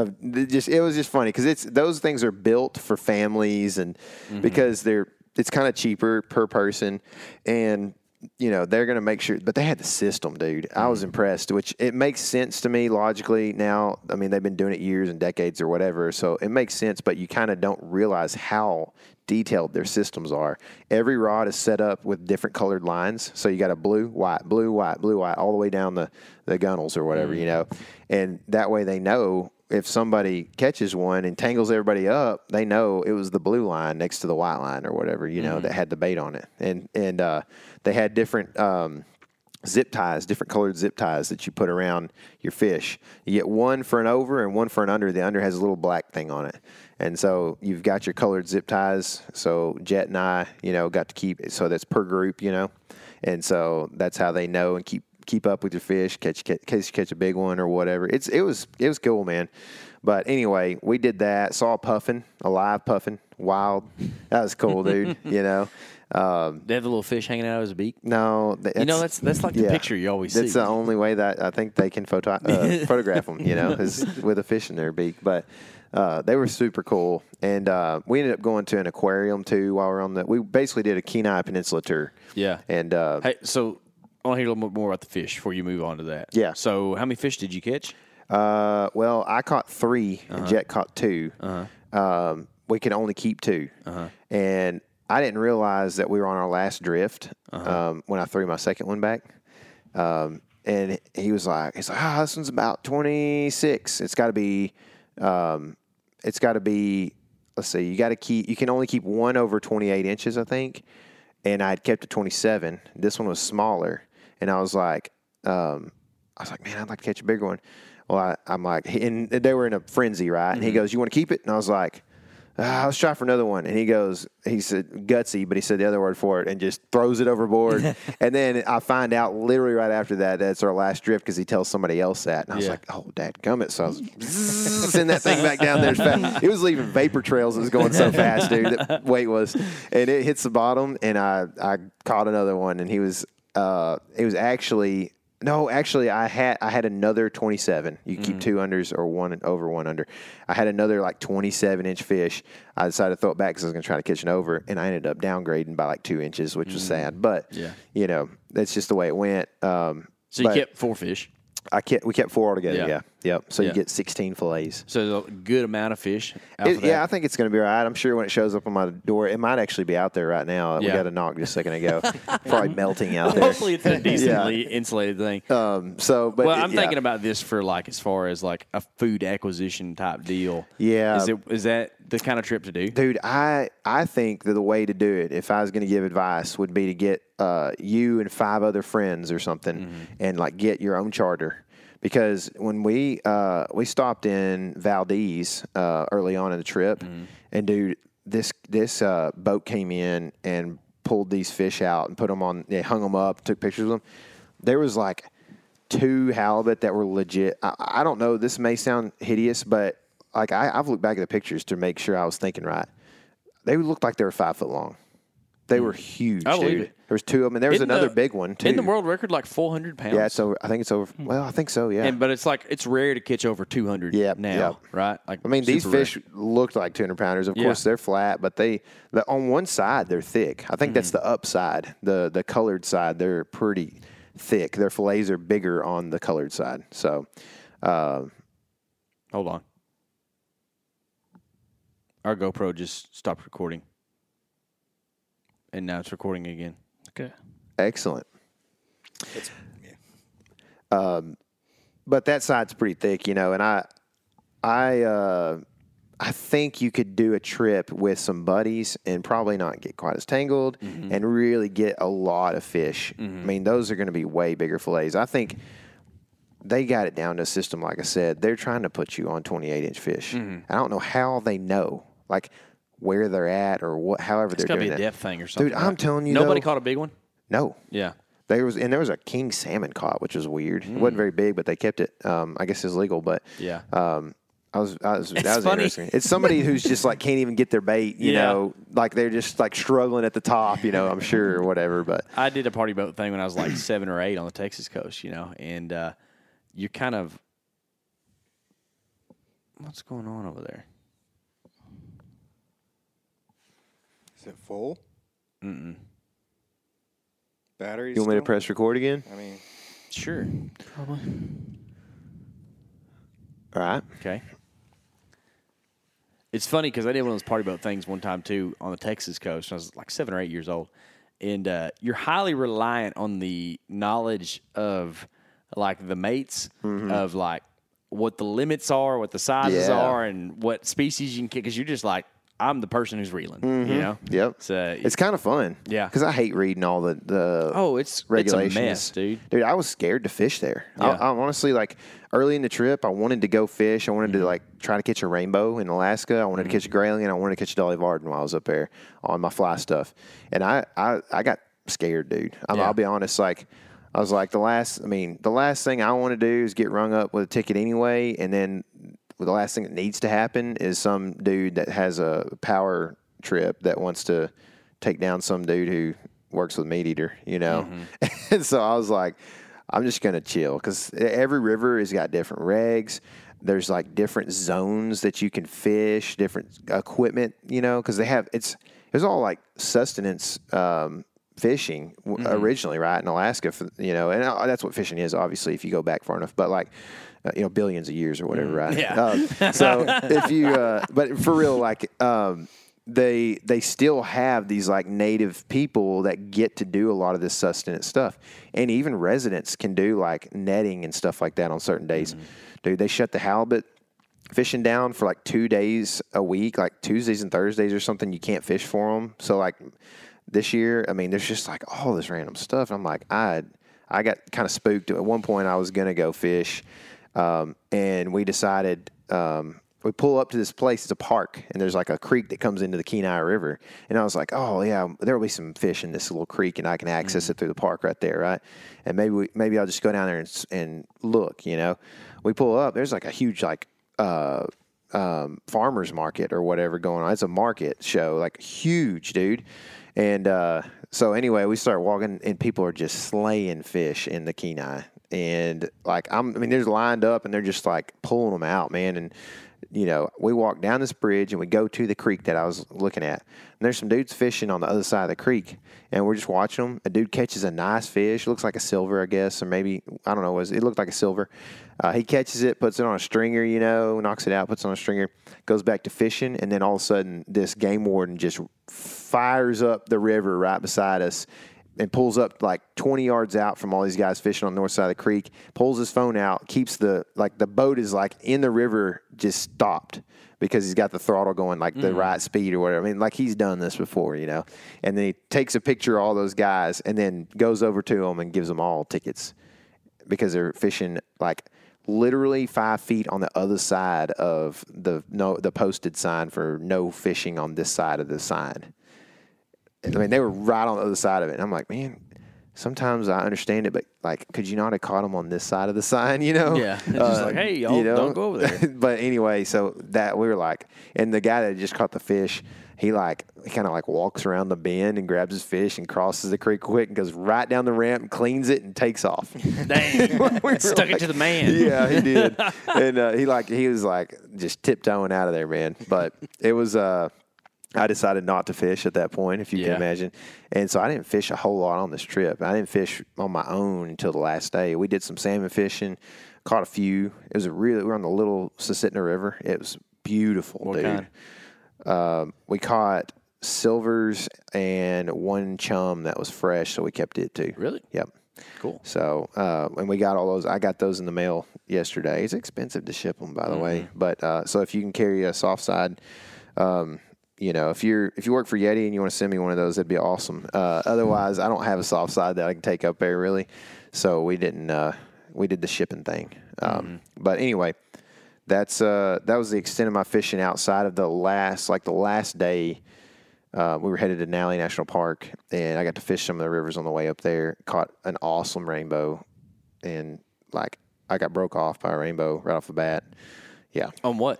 was just funny because those things are built for families and because it's kind of cheaper per person, and they're going to make sure, but they had the system, dude. I was impressed, which it makes sense to me logically now. I mean, they've been doing it years and decades or whatever, so it makes sense, but you kind of don't realize how detailed their systems are. Every rod is set up with different colored lines, so you got a blue, white, blue, white, blue, white, all the way down the gunnels or whatever, and that way they know if somebody catches one and tangles everybody up, they know it was the blue line next to the white line or whatever, that had the bait on it. And they had different zip ties, different colored zip ties that you put around your fish. You get one for an over and one for an under. The under has a little black thing on it. And so you've got your colored zip ties. So Jet and I, got to keep it. So that's per group, And so that's how they know and keep up with your fish, catch a big one or whatever. It was cool, man. But anyway, we did that. Saw a live puffin, wild. That was cool, dude. They have the little fish hanging out of his beak. No, that's like the picture you always see. That's the only way that I think they can photograph them. Is with a fish in their beak. But they were super cool, and we ended up going to an aquarium too while we were we basically did a Kenai Peninsula tour. Yeah, and hey, so I want to hear a little bit more about the fish before you move on to that. Yeah. So how many fish did you catch? Well, I caught 3, and Jet caught 2. We could only keep 2, and I didn't realize that we were on our last drift when I threw my second one back. and he's like, this one's about 26. It's got to be, let's see, you can only keep one over 28 inches, I think. And I'd kept it 27. This one was smaller. And I was like, man, I'd like to catch a bigger one. Well, I'm like, and they were in a frenzy, right? And he goes, you want to keep it? And I was like, let's try for another one. And he said gutsy, but he said the other word for it, and just throws it overboard. And then I find out literally right after that's our last drift because he tells somebody else that. And I was like, oh, dadgummit. So I was send that thing back down there as fast. It was leaving vapor trails. It was going so fast, dude. That weight was. And it hits the bottom, and I caught another one, and it was actually... No, actually, I had another 27. You keep 2 unders or 1 over 1 under. I had another like 27-inch fish. I decided to throw it back because I was going to try to catch an over, and I ended up downgrading by like 2 inches, which was sad. But that's just the way it went. So you kept 4 fish. We kept 4 altogether. Yeah. Yeah. Yep. So you get 16 fillets. So a good amount of fish. Yeah, I think it's going to be all right. I'm sure when it shows up on my door, it might actually be out there right now. We got a knock just a second ago. Probably melting out there. Hopefully it's a decently insulated thing. I'm thinking about this for like as far as like a food acquisition type deal. Yeah. Is that the kind of trip to do? Dude, I think that the way to do it, if I was going to give advice, would be to get you and 5 other friends or something and like get your own charter. Because when we stopped in Valdez early on in the trip, and dude, this boat came in and pulled these fish out and put them on. They hung them up, took pictures of them. There was like 2 halibut that were legit. I don't know. This may sound hideous, but like I've looked back at the pictures to make sure I was thinking right. They looked like they were 5 foot long. They were huge, I believe dude. it. There was 2 of them, and there was another big one too. Isn't the world record like 400 pounds? Yeah, so I think it's over. Well, I think so. Yeah, But it's rare to catch over 200 now, right? Like, I mean, these super rare. fish looked like 200 pounders. Of course, they're flat, but on one side they're thick. I think that's the upside, the colored side. They're pretty thick. Their fillets are bigger on the colored side. So, hold on. Our GoPro just stopped recording, and now it's recording again. Okay. Excellent. But that side's pretty thick, and I think you could do a trip with some buddies and probably not get quite as tangled and really get a lot of fish. I mean, those are going to be way bigger fillets. I think they got it down to a system, like I said. They're trying to put you on 28-inch fish. I don't know how they know, like, where they're at or what. However, It's they're got to doing be a it. depth thing or something. Dude, I'm telling you, nobody though, caught a big one. No. Yeah. There was a king salmon caught, which was weird. It wasn't very big, but they kept it. I guess it's legal, but Yeah. that was funny. interesting. It's somebody who's just like can't even get their bait, you know, like they're just like struggling at the top, I'm sure, or whatever. But I did a party boat thing when I was like 7 or 8 on the Texas coast, and you kind of, what's going on over there? Is it full? Batteries? you want me to still? press record again? I mean, Sure. Probably. All right. Okay. It's funny because I did one of those party boat things one time too on the Texas coast. I was like 7 or 8 years old, and you're highly reliant on the knowledge of like the mates of like what the limits are, what the sizes Yeah. are, and what species you can kick. Because you're just like, I'm the person who's reeling, Yep. So It's kind of fun. Yeah. Because I hate reading all the it's regulations. a mess, dude. Dude, I was scared to fish there. Yeah. I honestly, like, early in the trip, I wanted to go fish. I wanted to, like, try to catch a rainbow in Alaska. I wanted to catch a grayling, and I wanted to catch a Dolly Varden while I was up there on my fly stuff. And I got scared, dude. I'll be honest. Like, I was like, the last thing I want to do is get rung up with a ticket anyway, and then the last thing that needs to happen is some dude that has a power trip that wants to take down some dude who works with Meat Eater, And so I was like, I'm just going to chill because every river has got different regs. There's like different zones that you can fish, different equipment, because it was all like sustenance fishing originally, right, in Alaska, and that's what fishing is, obviously, if you go back far enough. But like, billions of years or whatever, right? Yeah. So if you, but for real, like, they still have these like native people that get to do a lot of this sustenance stuff, and even residents can do like netting and stuff like that on certain days. Dude, they shut the halibut fishing down for like 2 days a week, like Tuesdays and Thursdays or something. You can't fish for them. So like this year, I mean, there's just like all this random stuff. I'm like, I got kind of spooked. At one point, I was gonna go fish, and we decided. We pull up to this place. It's a park, and there's like a creek that comes into the Kenai River. And I was like, oh, yeah, there will be some fish in this little creek, and I can access it through the park right there, right? And maybe I'll just go down there and look, you know. We pull up. There's like a huge like farmer's market or whatever going on. It's a market show, like huge, dude. And so anyway, we start walking, and people are just slaying fish in the Kenai. And like they're lined up, and they're just like pulling them out, man. And you know, we walk down this bridge and we go to the creek that I was looking at. And there's some dudes fishing on the other side of the creek. And we're just watching them. A dude catches a nice fish. Looks like a silver, I guess. Or maybe, I don't know. It looked like a silver. He catches it, puts it on a stringer, you know, knocks it out, puts it on a stringer, goes back to fishing. And then all of a sudden, this game warden just fires up the river right beside us and pulls up like 20 yards out from all these guys fishing on the north side of the creek, pulls his phone out, keeps the boat is like in the river, just stopped because he's got the throttle going like the right speed or whatever. I mean, like he's done this before, you know. And then he takes a picture of all those guys and then goes over to them and gives them all tickets because they're fishing like literally 5 feet on the other side of the posted sign for no fishing on this side of the sign. I mean, they were right on the other side of it. And I'm like, man, sometimes I understand it, but like, could you not have caught them on this side of the sign, you know? Yeah. It's just like, hey, y'all, don't go over there. But anyway, so that we were like, and the guy that just caught the fish, he kind of like walks around the bend and grabs his fish and crosses the creek quick and goes right down the ramp and cleans it and takes off. Dang. Stuck it to the man. Yeah, he did. And he was like just tiptoeing out of there, man. But it was, I decided not to fish at that point, if you can imagine. And so I didn't fish a whole lot on this trip. I didn't fish on my own until the last day. We did some salmon fishing, caught a few. We were on the little Susitna River. It was beautiful, what dude. Kind? We caught silvers and one chum that was fresh, so we kept it too. Really? Yep. Cool. So, and we got all those. I got those in the mail yesterday. It's expensive to ship them, by the way. But so if you can carry a soft side, you know, if you work for Yeti and you want to send me one of those, that'd be awesome. Otherwise, I don't have a soft side that I can take up there really. So we didn't. We did the shipping thing. But anyway, that was the extent of my fishing outside of the last day. We were headed to Nally National Park, and I got to fish some of the rivers on the way up there. Caught an awesome rainbow, and like I got broke off by a rainbow right off the bat. Yeah. On what?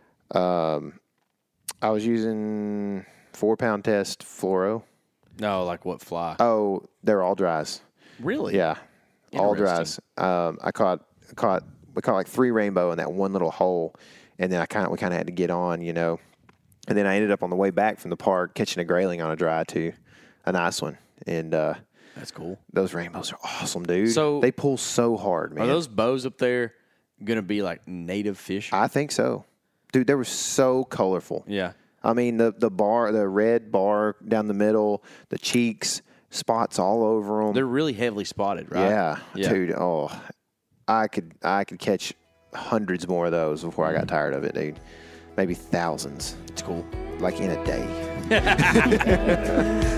I was using 4-pound test fluoro. No, like what fly? Oh, they're all dries. Really? Yeah, all dries. We caught like 3 rainbow in that one little hole, and then we kind of had to get on, you know. And then I ended up on the way back from the park catching a grayling on a dry too, a nice one. And that's cool. Those rainbows are awesome, dude. So they pull so hard, man. Are those bows up there gonna be like native fish? I think so. Dude, they were so colorful. Yeah. I mean, the red bar down the middle, the cheeks, spots all over them. They're really heavily spotted, right? Yeah. Dude. Oh, I could catch hundreds more of those before I got tired of it, dude. Maybe thousands. It's cool. Like in a day.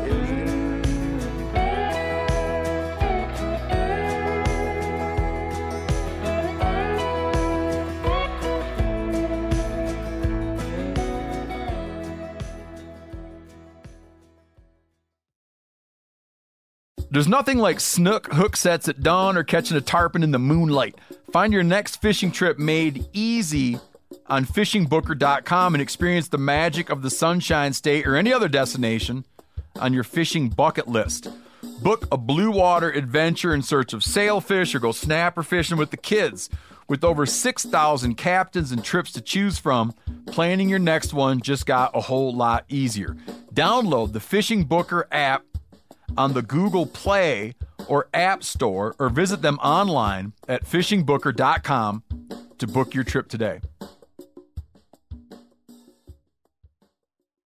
There's nothing like snook hook sets at dawn or catching a tarpon in the moonlight. Find your next fishing trip made easy on fishingbooker.com and experience the magic of the Sunshine State or any other destination on your fishing bucket list. Book a blue water adventure in search of sailfish or go snapper fishing with the kids. With over 6,000 captains and trips to choose from, planning your next one just got a whole lot easier. Download the Fishing Booker app on the Google Play or App Store, or visit them online at fishingbooker.com to book your trip today.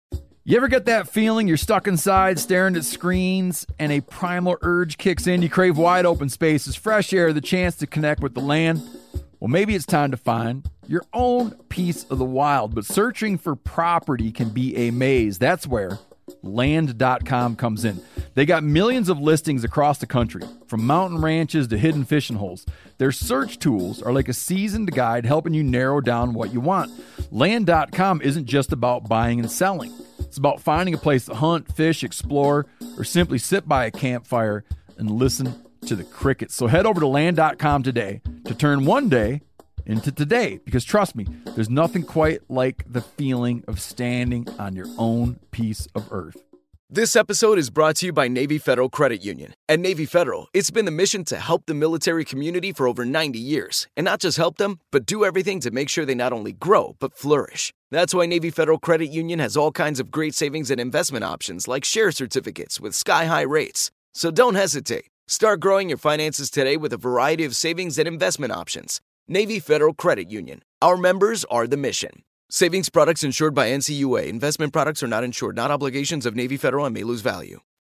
You ever get that feeling you're stuck inside staring at screens and a primal urge kicks in? You crave wide open spaces, fresh air, the chance to connect with the land? Well, maybe it's time to find your own piece of the wild, but searching for property can be a maze. That's where Land.com comes in. They got millions of listings across the country, from mountain ranches to hidden fishing holes. Their search tools are like a seasoned guide helping you narrow down what you want. Land.com isn't just about buying and selling. It's about finding a place to hunt, fish, explore, or simply sit by a campfire and listen to the crickets. So head over to Land.com today to turn one day into today, because trust me, there's nothing quite like the feeling of standing on your own piece of earth. This episode is brought to you by Navy Federal Credit Union. At Navy Federal, it's been the mission to help the military community for over 90 years. And not just help them, but do everything to make sure they not only grow, but flourish. That's why Navy Federal Credit Union has all kinds of great savings and investment options like share certificates with sky-high rates. So don't hesitate. Start growing your finances today with a variety of savings and investment options. Navy Federal Credit Union. Our members are the mission. Savings products insured by NCUA. Investment products are not insured, not obligations of Navy Federal and may lose value.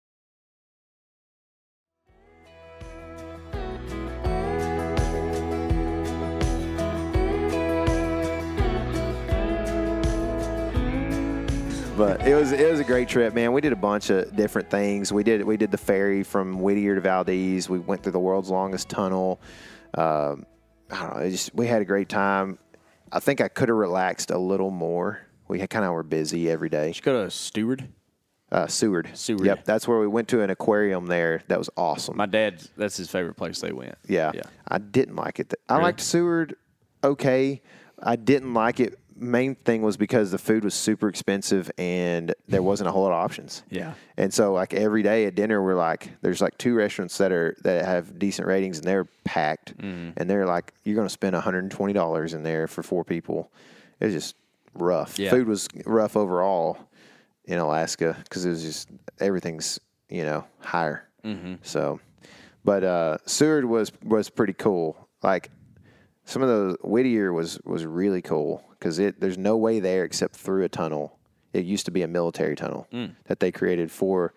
But it was a great trip, man. We did a bunch of different things. We did the ferry from Whittier to Valdez. We went through the world's longest tunnel. I don't know. We had a great time. I think I could have relaxed a little more. We kind of were busy every day. Did you go to Stewart? Seward. Seward. Yep, that's where we went to an aquarium there. That was awesome. My dad's, that's his favorite place they went. Yeah. I didn't like it. I liked Seward okay. I didn't like it. Main thing was because the food was super expensive and there wasn't a whole lot of options. Yeah. And so like every day at dinner, we're like, there's like 2 restaurants that have decent ratings and they're packed. And they're like, you're going to spend $120 in there for 4 people. It was just rough. Yeah. Food was rough overall in Alaska because it was just, everything's, higher. So, but Seward was pretty cool. Like some of the Whittier was really cool because there's no way there except through a tunnel. It used to be a military tunnel that they created for,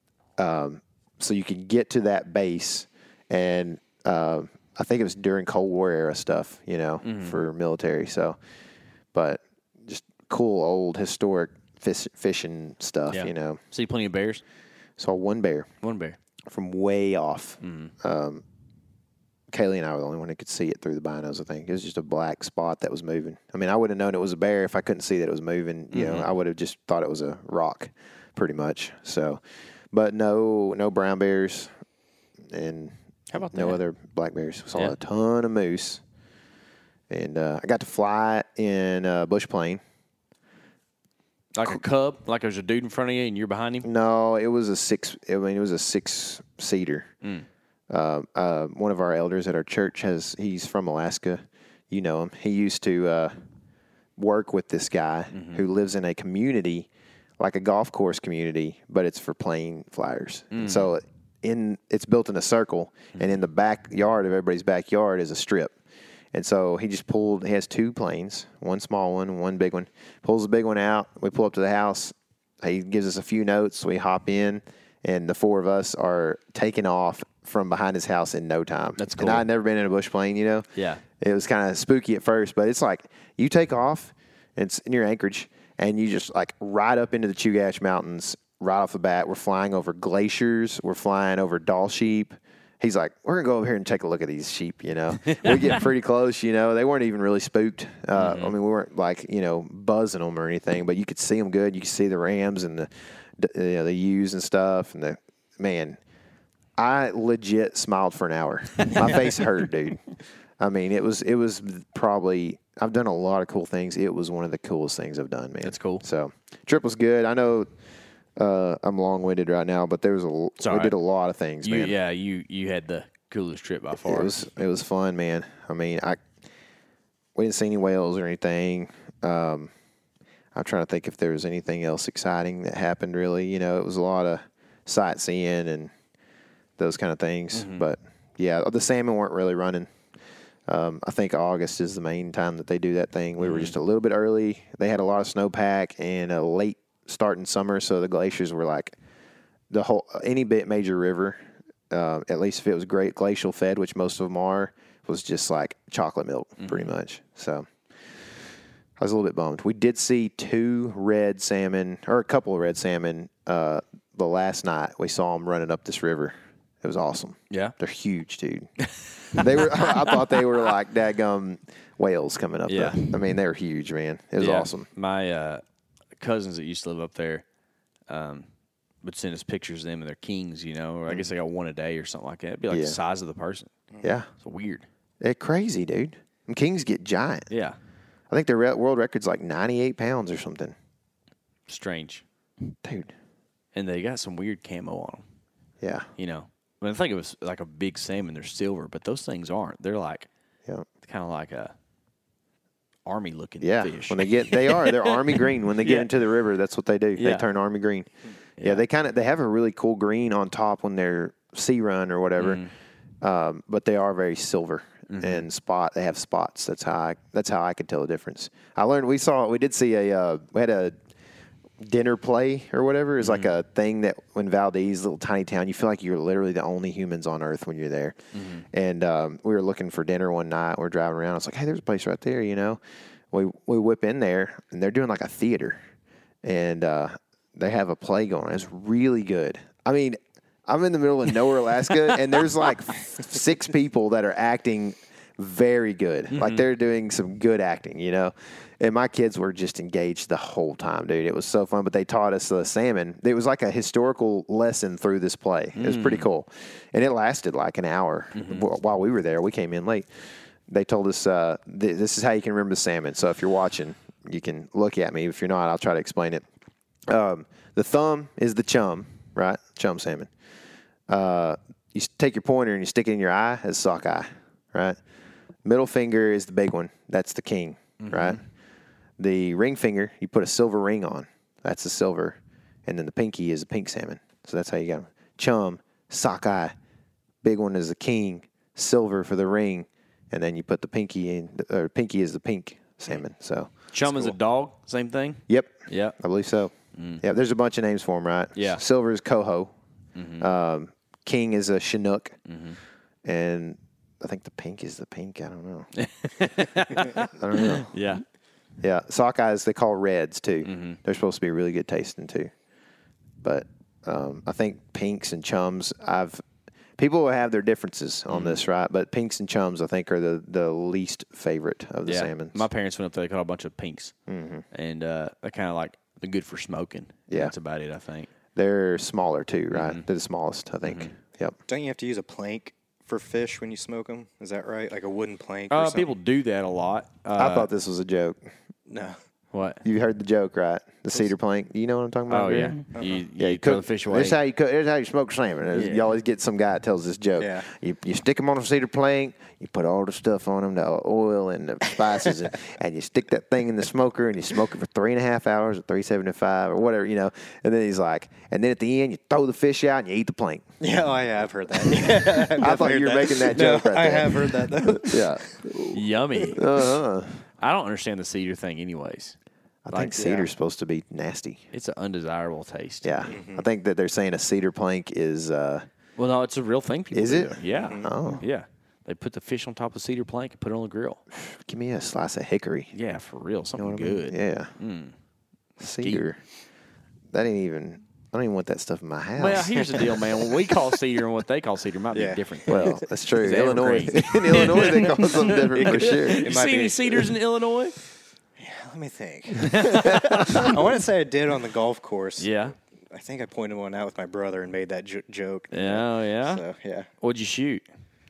so you could get to that base. And I think it was during Cold War era stuff, for military. So, but just cool old historic fishing stuff, See plenty of bears? Saw one bear. One bear. From way off. Kaylee and I were the only one who could see it through the binos, I think. It was just a black spot that was moving. I mean, I would have known it was a bear if I couldn't see that it was moving. I would have just thought it was a rock pretty much. So, but no brown bears and How about no that? other black bears. Saw Yeah. a ton of moose. And I got to fly in a bush plane. Like a cub? Like there's a dude in front of you and you're behind him? No, it was a 6-seater. One of our elders at our church he's from Alaska. You know him. He used to work with this guy who lives in a community, like a golf course community, but it's for plane flyers. So it's built in a circle, and in the backyard of everybody's backyard is a strip. And so he has 2 planes, one small one, one big one. Pulls the big one out. We pull up to the house. He gives us a few notes. We hop in, and the 4 of us are taking off from behind his house in no time. That's cool. And I'd never been in a bush plane, Yeah. It was kind of spooky at first, but it's like you take off, it's near Anchorage, and you just like ride up into the Chugach Mountains right off the bat. We're flying over glaciers. We're flying over doll sheep. He's like, we're going to go over here and take a look at these sheep, We get pretty close, They weren't even really spooked. I mean, we weren't like, buzzing them or anything, but you could see them good. You could see the rams and the ewes and stuff. And I legit smiled for an hour. My face hurt, dude. I mean, it was probably, I've done a lot of cool things. It was one of the coolest things I've done, man. That's cool. So, trip was good. I know I'm long-winded right now, but we did a lot of things, man. Yeah, you had the coolest trip by far. It was fun, man. I mean, we didn't see any whales or anything. I'm trying to think if there was anything else exciting that happened, really. It was a lot of sightseeing and those kind of things. But, yeah, the salmon weren't really running. I think August is the main time that they do that thing. We were just a little bit early. They had a lot of snowpack and a late starting summer, so the glaciers were like the whole any bit major river, at least if it was great glacial fed, which most of them are, was just like chocolate milk pretty much. So I was a little bit bummed. We did see 2 red salmon, or a couple of red salmon, the last night. We saw them running up this river. It was awesome. Yeah. They're huge, dude. They were. I thought they were like daggum whales coming up. Yeah. I mean, they were huge, man. It was awesome. My cousins that used to live up there would send us pictures of them and their kings, or I guess they got one a day or something like that. It'd be like the size of the person. Yeah. It's weird. They're crazy, dude. And kings get giant. Yeah. I think their world record's like 98 pounds or something. Strange. Dude. And they got some weird camo on them, Yeah. I mean, I think it was like a big salmon. They're silver, but those things aren't. They're like Yeah. kind of like a army-looking Yeah. fish. When they're army green. When they get into the river, that's what they do. Yeah. They turn army green. Yeah. They have a really cool green on top when they're sea run or whatever. But they are very silver and spot. They have spots. That's how I could tell the difference. I learned. We did see we had a dinner play or whatever. It's like a thing that when Valdez, little tiny town, you feel like you're literally the only humans on earth when you're there. And we were looking for dinner one night. We're driving around. I was like, hey, there's a place right there. We whip in there and they're doing like a theater, and they have a play going. It's really good. I mean, I'm in the middle of nowhere, Alaska, and there's like 6 people that are acting very good. Like they're doing some good acting, And my kids were just engaged the whole time, dude. It was so fun. But they taught us the salmon. It was like a historical lesson through this play. It was pretty cool. And it lasted like an hour while we were there. We came in late. They told us this is how you can remember the salmon. So if you're watching, you can look at me. If you're not, I'll try to explain it. The thumb is the chum, right? Chum salmon. You take your pointer and you stick it in your eye as sockeye, right? Middle finger is the big one. That's the king, right? The ring finger, you put a silver ring on. That's the silver. And then the pinky is the pink salmon. So that's how you got them. Chum, sockeye. Big one is the king. Silver for the ring. And then you put the pinky in, or pinky is the pink salmon. So Chum is a dog, same thing? Yep. Yeah. I believe so. Yeah, there's a bunch of names for them, right? Yeah. Silver is coho. King is a chinook. And I think the pink is the pink. I don't know. I don't know. Yeah. Yeah. Sockeyes, they call reds, too. They're supposed to be really good tasting, too. But I think pinks and chums, people will have their differences on this, right? But pinks and chums, I think, are the least favorite of the salmons. My parents went up there. They caught a bunch of pinks. And they're kind of like, they're good for smoking. Yeah. That's about it, I think. They're smaller, too, right? They're the smallest, I think. Yep. Don't you have to use a plank for fish when you smoke them? Is that right? Like a wooden plank or something? People do that a lot. I thought this was a joke. No. What? You heard the joke, right? The cedar plank. You know what I'm talking about? Oh, yeah. Greg? You throw the fish away. This is how you smoke salmon. You always get some guy that tells this joke. Yeah. You stick them on a cedar plank. You put all the stuff on them, the oil and the spices, and you stick that thing in the smoker and you smoke it for 3.5 hours at 375 or whatever, And then he's like, and then at the end you throw the fish out and you eat the plank. Yeah, oh, yeah, I've heard that. I thought you were making that joke right there. I have heard that, though. Yeah. Yummy. I don't understand the cedar thing anyways. I think cedar's supposed to be nasty. It's an undesirable taste. Yeah. I think that they're saying a cedar plank is Well, no, it's a real thing. People Is do. it? Yeah. Oh. Yeah. They put the fish on top of cedar plank and put it on the grill. give me a slice of hickory. Yeah, for real. Something You know what I mean? good. Yeah. Cedar. That ain't even. I don't even want that stuff in my house. Well, here's the deal, man. What we call cedar and what they call cedar might be Yeah. different. Well, that's true. It's Illinois. evergreen. In Illinois, they call something different for sure. You might see any be. cedars in Illinois? Let me think. I want to say I did on the golf course. Yeah. I think I pointed one out with my brother and made that joke. Oh, yeah? So, yeah. What'd you shoot?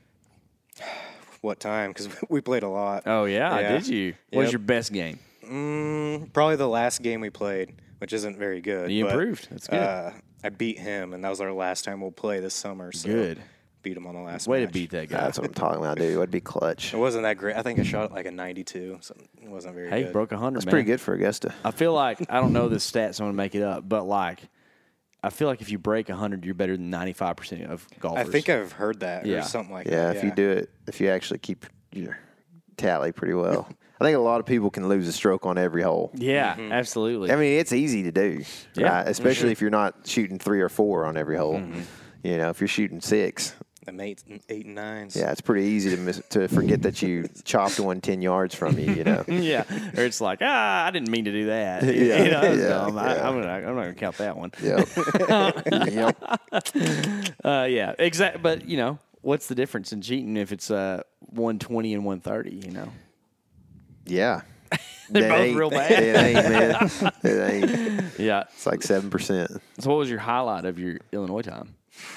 What time? Because we played a lot. Oh, yeah? Yeah. Did you? What was Yep. your best game? Probably the last game we played, which isn't very good. You but, improved. That's good. I beat him, and that was our last time we'll play this summer. So Good. Beat him on the last Way match. to beat that guy. That's what I'm talking about, dude. I'd be clutch. It wasn't that great. I think I shot like a 92, so it wasn't very Hey, good. broke 100, That's man. pretty good for Augusta. I feel like, I don't know the stats, I'm going to make it up, but like, I feel like if you break 100, you're better than 95% of I golfers. think I've heard that Yeah. or something like Yeah, that. if you do it, if you actually keep your tally pretty well. I think a lot of people can lose a stroke on every hole. Yeah, absolutely. I mean, it's easy to do, Yeah, right? Especially if you're not shooting 3 or 4 on every hole. You know, if you're shooting 6, Them 8 and 9s. yeah, it's pretty easy to forget that you chopped one 10 yards from you. You know. Yeah, or it's like, I didn't mean to do that. Yeah, You know, that's yeah, dumb. yeah. I'm not going to count that one. Yep. Yep. Yeah, exactly. But you know, what's the difference in cheating if it's 120 and 130? You know, Yeah. They're That both ain't- real bad. It ain't, man. It ain't. yeah. It's like 7%. So, what was your highlight of your Illinois time?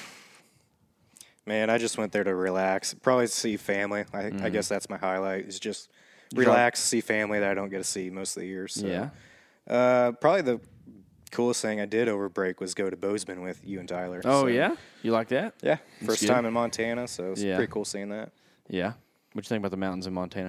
Man, I just went there to relax. Probably see family. I guess that's my highlight. Is just relax, see family that I don't get to see most of the year. So. Yeah. Probably the coolest thing I did over break was go to Bozeman with you and Tyler. Oh So, yeah, you like that? Yeah. First good. time in Montana, so it's Yeah. pretty cool seeing that. Yeah. What you think about the mountains in Montana?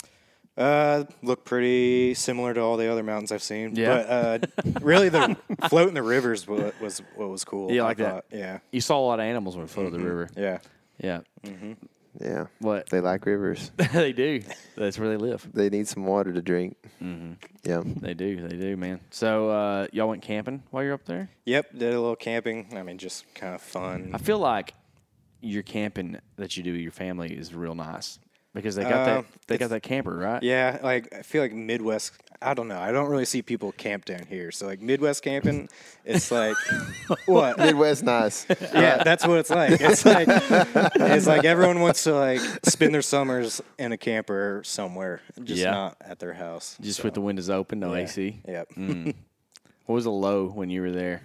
Look pretty similar to all the other mountains I've seen. Yeah. But really, the floating the rivers was what was cool. You I like that? thought. Yeah. You saw a lot of animals when we floated the river. Yeah. Yeah. Yeah. What? They like rivers. They do. That's where they live. They need some water to drink. Yeah. They do, man. So y'all went camping while you're up there? Yep. Did a little camping. I mean, just kind of fun. I feel like your camping that you do with your family is real nice because they got that camper, right? Yeah, like I feel like Midwest. I don't know. I don't really see people camp down here. So like Midwest camping, it's like what? Midwest nice. Yeah, that's what it's like. It's like everyone wants to like spend their summers in a camper somewhere, just Yeah. not at their house. Just So, with the windows open, no yeah. AC. Yep. What was the low when you were there?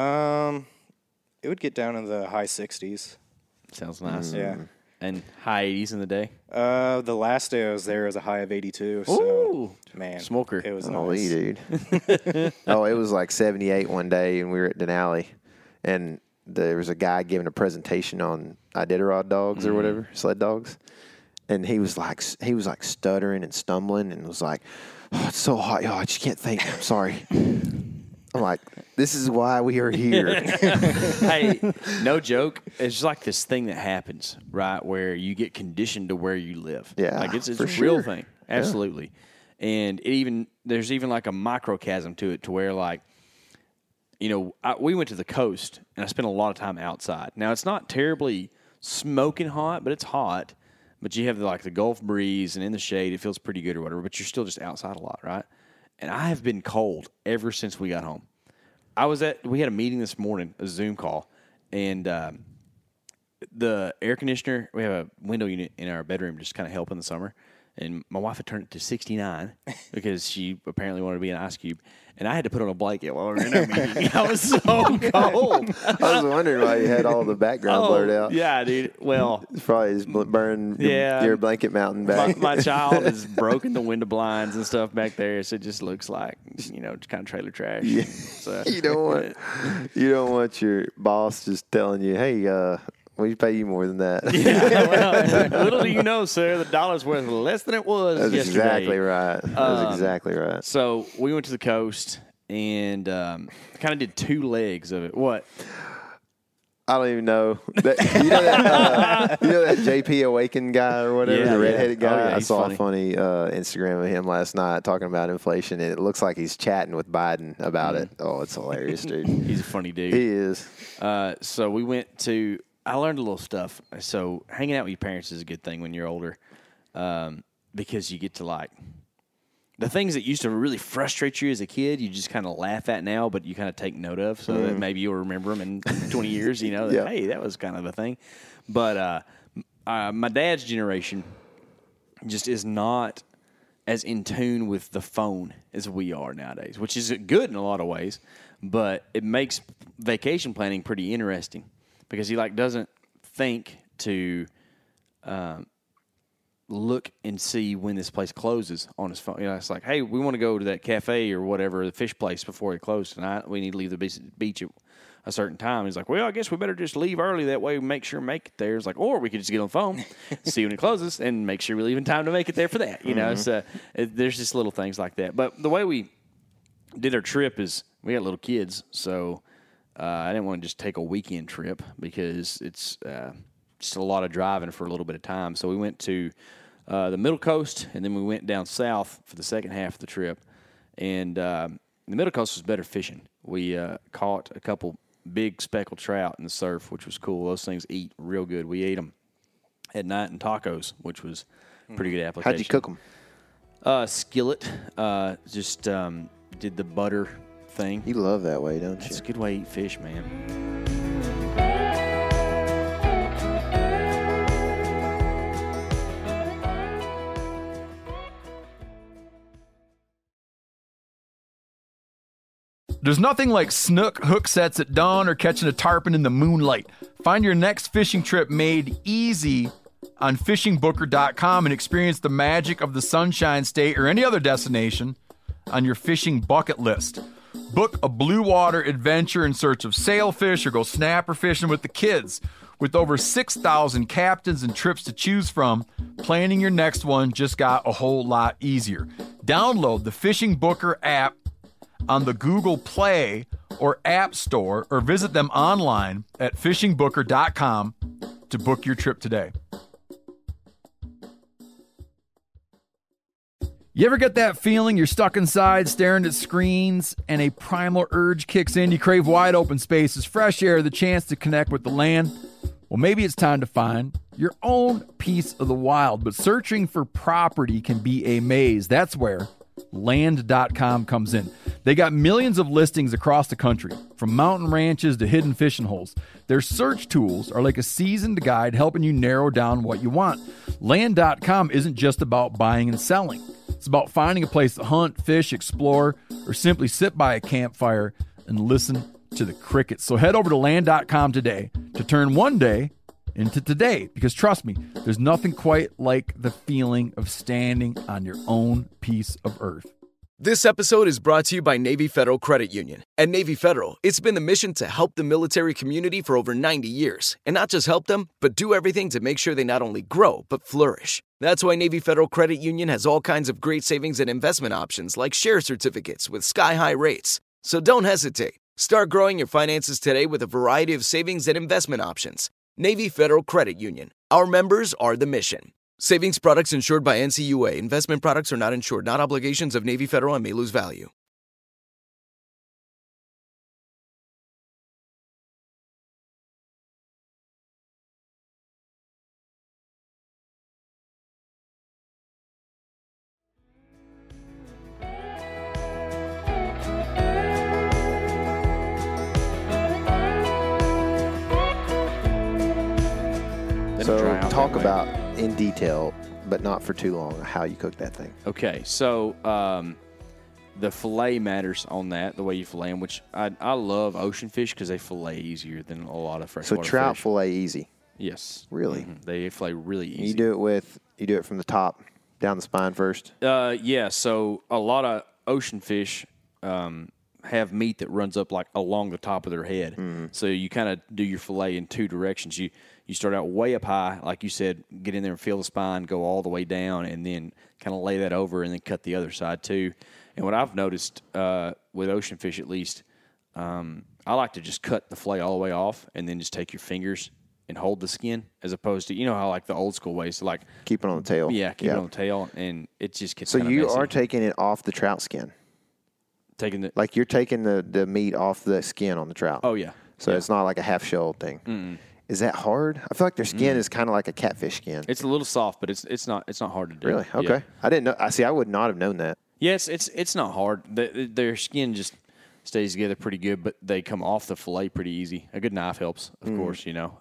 It would get down in the high 60s. Sounds nice. Yeah. And high 80s in the day. The last day I was there was a high of 82. So Ooh. man, Smoker. It was Holy nice. dude. Oh, it was like 78 one day, and we were at Denali, and there was a guy giving a presentation on Iditarod dogs or whatever, sled dogs, and he was like stuttering and stumbling, and was like, "Oh, it's so hot, y'all. I just can't think. I'm sorry." I'm like, "This is why we are here." Hey, no joke. It's just like this thing that happens, right, where you get conditioned to where you live. Yeah, like it's for a real sure. thing, absolutely. And there's even like a microcosm to it, to where like, you know, we went to the coast and I spent a lot of time outside. Now it's not terribly smoking hot, but it's hot. But you have like the Gulf breeze and in the shade, it feels pretty good or whatever. But you're still just outside a lot, right? And I have been cold ever since we got home. We had a meeting this morning, a Zoom call, and the air conditioner, we have a window unit in our bedroom just kind of help in the summer. And my wife had turned it to 69 because she apparently wanted to be an ice cube. And I had to put on a blanket while we were in our meeting. I was so cold. I was wondering why you had all the background blurred out. Yeah, dude. Well, It's probably just burn Yeah. your blanket mountain back. my child has broken the window blinds and stuff back there, so it just looks like, you know, kind of trailer trash. Yeah. So, You don't want your boss just telling you, "Hey, we pay you more than that." yeah, well, little do you know, sir, the dollar's worth less than it was That's yesterday. exactly right. That's exactly right. So we went to the coast and kind of did 2 legs of it. What? I don't even know. You know that JP Awaken guy or whatever, Yeah, the yeah. redheaded guy? Oh, yeah, I he's saw funny. a funny Instagram of him last night talking about inflation, and it looks like he's chatting with Biden about it. Oh, it's hilarious, dude. He's a funny dude. He is. So we went to. I learned a little stuff. So hanging out with your parents is a good thing when you're older, because you get to like the things that used to really frustrate you as a kid. You just kind of laugh at now, but you kind of take note of, so that maybe you'll remember them in 20 years. You know, that, Yeah. hey, that was kind of a thing. But my dad's generation just is not as in tune with the phone as we are nowadays, which is good in a lot of ways, but it makes vacation planning pretty interesting because he like doesn't think to look and see when this place closes on his phone. You know, it's like, hey, we want to go to that cafe or whatever, the fish place before it closes tonight. We need to leave the beach at a certain time. He's like, well, I guess we better just leave early. That way we make sure we make it there. It's like, or we could just get on the phone, see when it closes, and make sure we leave in time to make it there for that. You know, so there's just little things like that. But the way we did our trip is we got little kids, so I didn't want to just take a weekend trip because it's just a lot of driving for a little bit of time. So we went to the Middle Coast, and then we went down south for the second half of the trip. And the Middle Coast was better fishing. We caught a couple big speckled trout in the surf, which was cool. Those things eat real good. We ate them at night in tacos, which was pretty good application. How'd you cook them? Skillet. Just did the butter thing. You love that way, don't you? It's a good way to eat fish, man. There's nothing like snook hook sets at dawn or catching a tarpon in the moonlight. Find your next fishing trip made easy on fishingbooker.com and experience the magic of the Sunshine State or any other destination on your fishing bucket list. Book a blue water adventure in search of sailfish or go snapper fishing with the kids. With over 6,000 captains and trips to choose from, planning your next one just got a whole lot easier. Download the Fishing Booker app on the Google Play or App Store, or visit them online at fishingbooker.com to book your trip today. You ever get that feeling you're stuck inside staring at screens and a primal urge kicks in? You crave wide open spaces, fresh air, the chance to connect with the land. Well, maybe it's time to find your own piece of the wild, but searching for property can be a maze. That's where Land.com comes in. They got millions of listings across the country, from mountain ranches to hidden fishing holes. Their search tools are like a seasoned guide helping you narrow down what you want. Land.com isn't just about buying and selling. It's about finding a place to hunt, fish, explore, or simply sit by a campfire and listen to the crickets. So head over to Land.com today to turn one day into today, because trust me, there's nothing quite like the feeling of standing on your own piece of earth. This episode is brought to you by Navy Federal Credit Union. At Navy Federal, it's been the mission to help the military community for over 90 years. And not just help them, but do everything to make sure they not only grow, but flourish. That's why Navy Federal Credit Union has all kinds of great savings and investment options like share certificates with sky-high rates. So don't hesitate. Start growing your finances today with a variety of savings and investment options. Navy Federal Credit Union. Our members are the mission. Savings products insured by NCUA. Investment products are not insured, not obligations of Navy Federal and may lose value. So talk about in detail, but not for too long, how you cook that thing. Okay, so the fillet matters on that, the way you fillet them, which I love ocean fish because they fillet easier than a lot of freshwater fish. So trout fillet easy. Yes. Really? Mm-hmm. They fillet really easy. You do it from the top down the spine first? Yeah, so a lot of ocean fish have meat that runs up like along the top of their head. Mm-hmm. So you kind of do your fillet in two directions. You start out way up high, like you said, get in there and feel the spine, go all the way down, and then kind of lay that over and then cut the other side too. And what I've noticed with ocean fish at least, I like to just cut the fillet all the way off and then just take your fingers and hold the skin, as opposed to, you know how like the old school ways, like keep it on the tail. Yeah, keep it on the tail, and it just gets so kinda you messy. are taking it off the trout skin. You're taking the meat off the skin on the trout. Oh yeah. So it's not like a half shell thing. Mm-mm. Is that hard? I feel like their skin is kind of like a catfish skin. It's a little soft, but it's not hard to do. Really? Okay. Yeah. I didn't know. I would not have known that. Yes, it's not hard. Their skin just stays together pretty good, but they come off the fillet pretty easy. A good knife helps, of course, you know.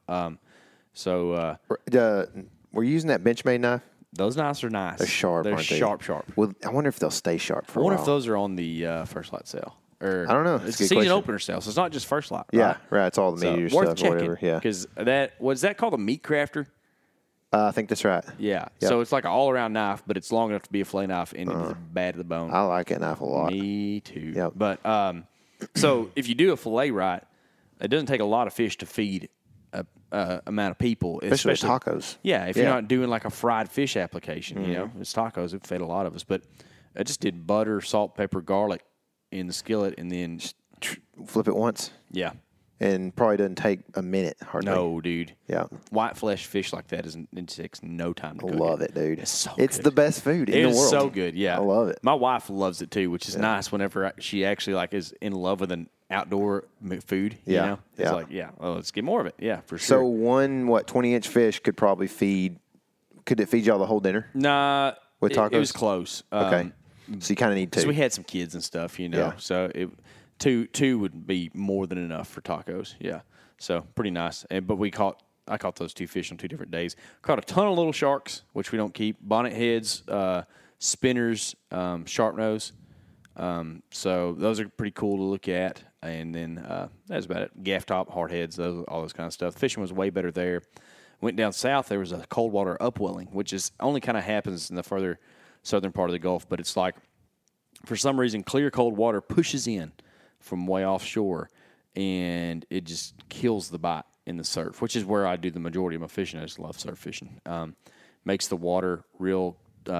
Were you using that Benchmade knife? Those knives are nice. They're sharp, They're aren't they? sharp. Well, I wonder if they'll stay sharp for a while. I wonder if those are on the First Light sale. Or I don't know. It's a season opener sale, so it's not just First Light. Yeah, right. It's all the meat worth stuff checking, or whatever. Yeah. Because was that called a meat crafter? I think that's right. Yeah. Yep. So it's like an all-around knife, but it's long enough to be a fillet knife and it's bad to the bone. I like that knife a lot. Me too. Yep. But so if you do a fillet right, it doesn't take a lot of fish to feed a amount of people, especially tacos. Yeah, if you're not doing like a fried fish application, you know, it's tacos. It fed a lot of us. But I just did butter, salt, pepper, garlic in the skillet, and then flip it once. Yeah. and probably doesn't take a minute hardly. No, dude. Yeah. White flesh fish like that it takes no time to I cook. love it, dude. It's so It's good. the best food in It the is world. so good. Yeah, I love it. My wife loves it too, which is nice. Whenever she actually like is in love with an outdoor food, Yeah, you know? It's yeah. like, let's get more of it. Yeah, for So sure. one 20-inch fish could probably feed. Could it feed y'all the whole dinner? Nah, With it was tacos? close. Okay. So you kind of need Because two. we had some kids and stuff, you know. Yeah. So two would be more than enough for tacos. Yeah. So pretty nice. But I caught those 2 fish on 2 different days. Caught a ton of little sharks, which we don't keep. Bonnet heads, spinners, sharp nose. So those are pretty cool to look at. And then that's about it. Gaff top, hard heads, all those kind of stuff. Fishing was way better there. Went down south, there was a cold water upwelling, which is only kind of happens in the further southern part of the Gulf. But it's like, for some reason, clear cold water pushes in from way offshore, and it just kills the bite in the surf, which is where I do the majority of my fishing. I just love surf fishing. Makes the water real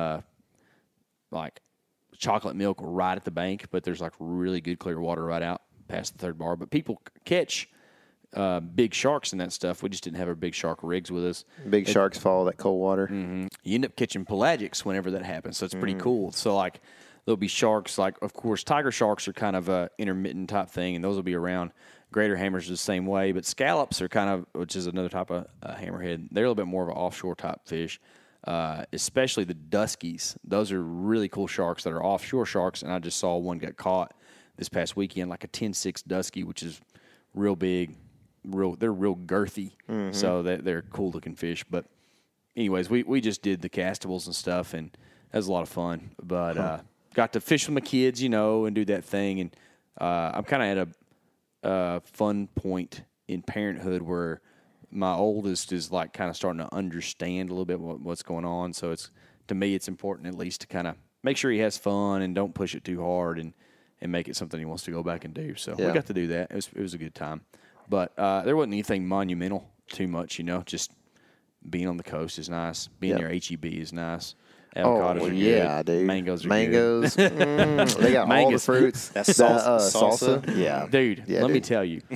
like chocolate milk right at the bank, but there's like really good clear water right out past the third bar. But people catch big sharks and that stuff. We just didn't have our big shark rigs with us. Big sharks follow that cold water. You end up catching pelagics whenever that happens, so it's pretty cool. So, like, there'll be sharks, like, of course, tiger sharks are kind of a intermittent type thing, and those will be around. Greater hammers are the same way, but scallops are kind of, which is another type of hammerhead, they're a little bit more of an offshore type fish, especially the duskies. Those are really cool sharks that are offshore sharks, and I just saw one get caught this past weekend, like a 10-6 dusky, which is real big. They're real girthy, so they're cool looking fish. But anyways, we just did the castables and stuff, and that was a lot of fun. But got to fish with my kids, you know, and do that thing. And I'm kind of at a fun point in parenthood where my oldest is like kind of starting to understand a little bit what's going on. So to me, it's important at least to kind of make sure he has fun and don't push it too hard and make it something he wants to go back and do. So we got to do that. It was a good time. But there wasn't anything monumental too much, you know. Just being on the coast is nice. Being near HEB is nice. Avocados are good. Dude. Mangoes are Mangoes. They got all the Mangoes. fruits. That's salsa. Salsa. Yeah. Dude, Yeah, let me dude. tell you.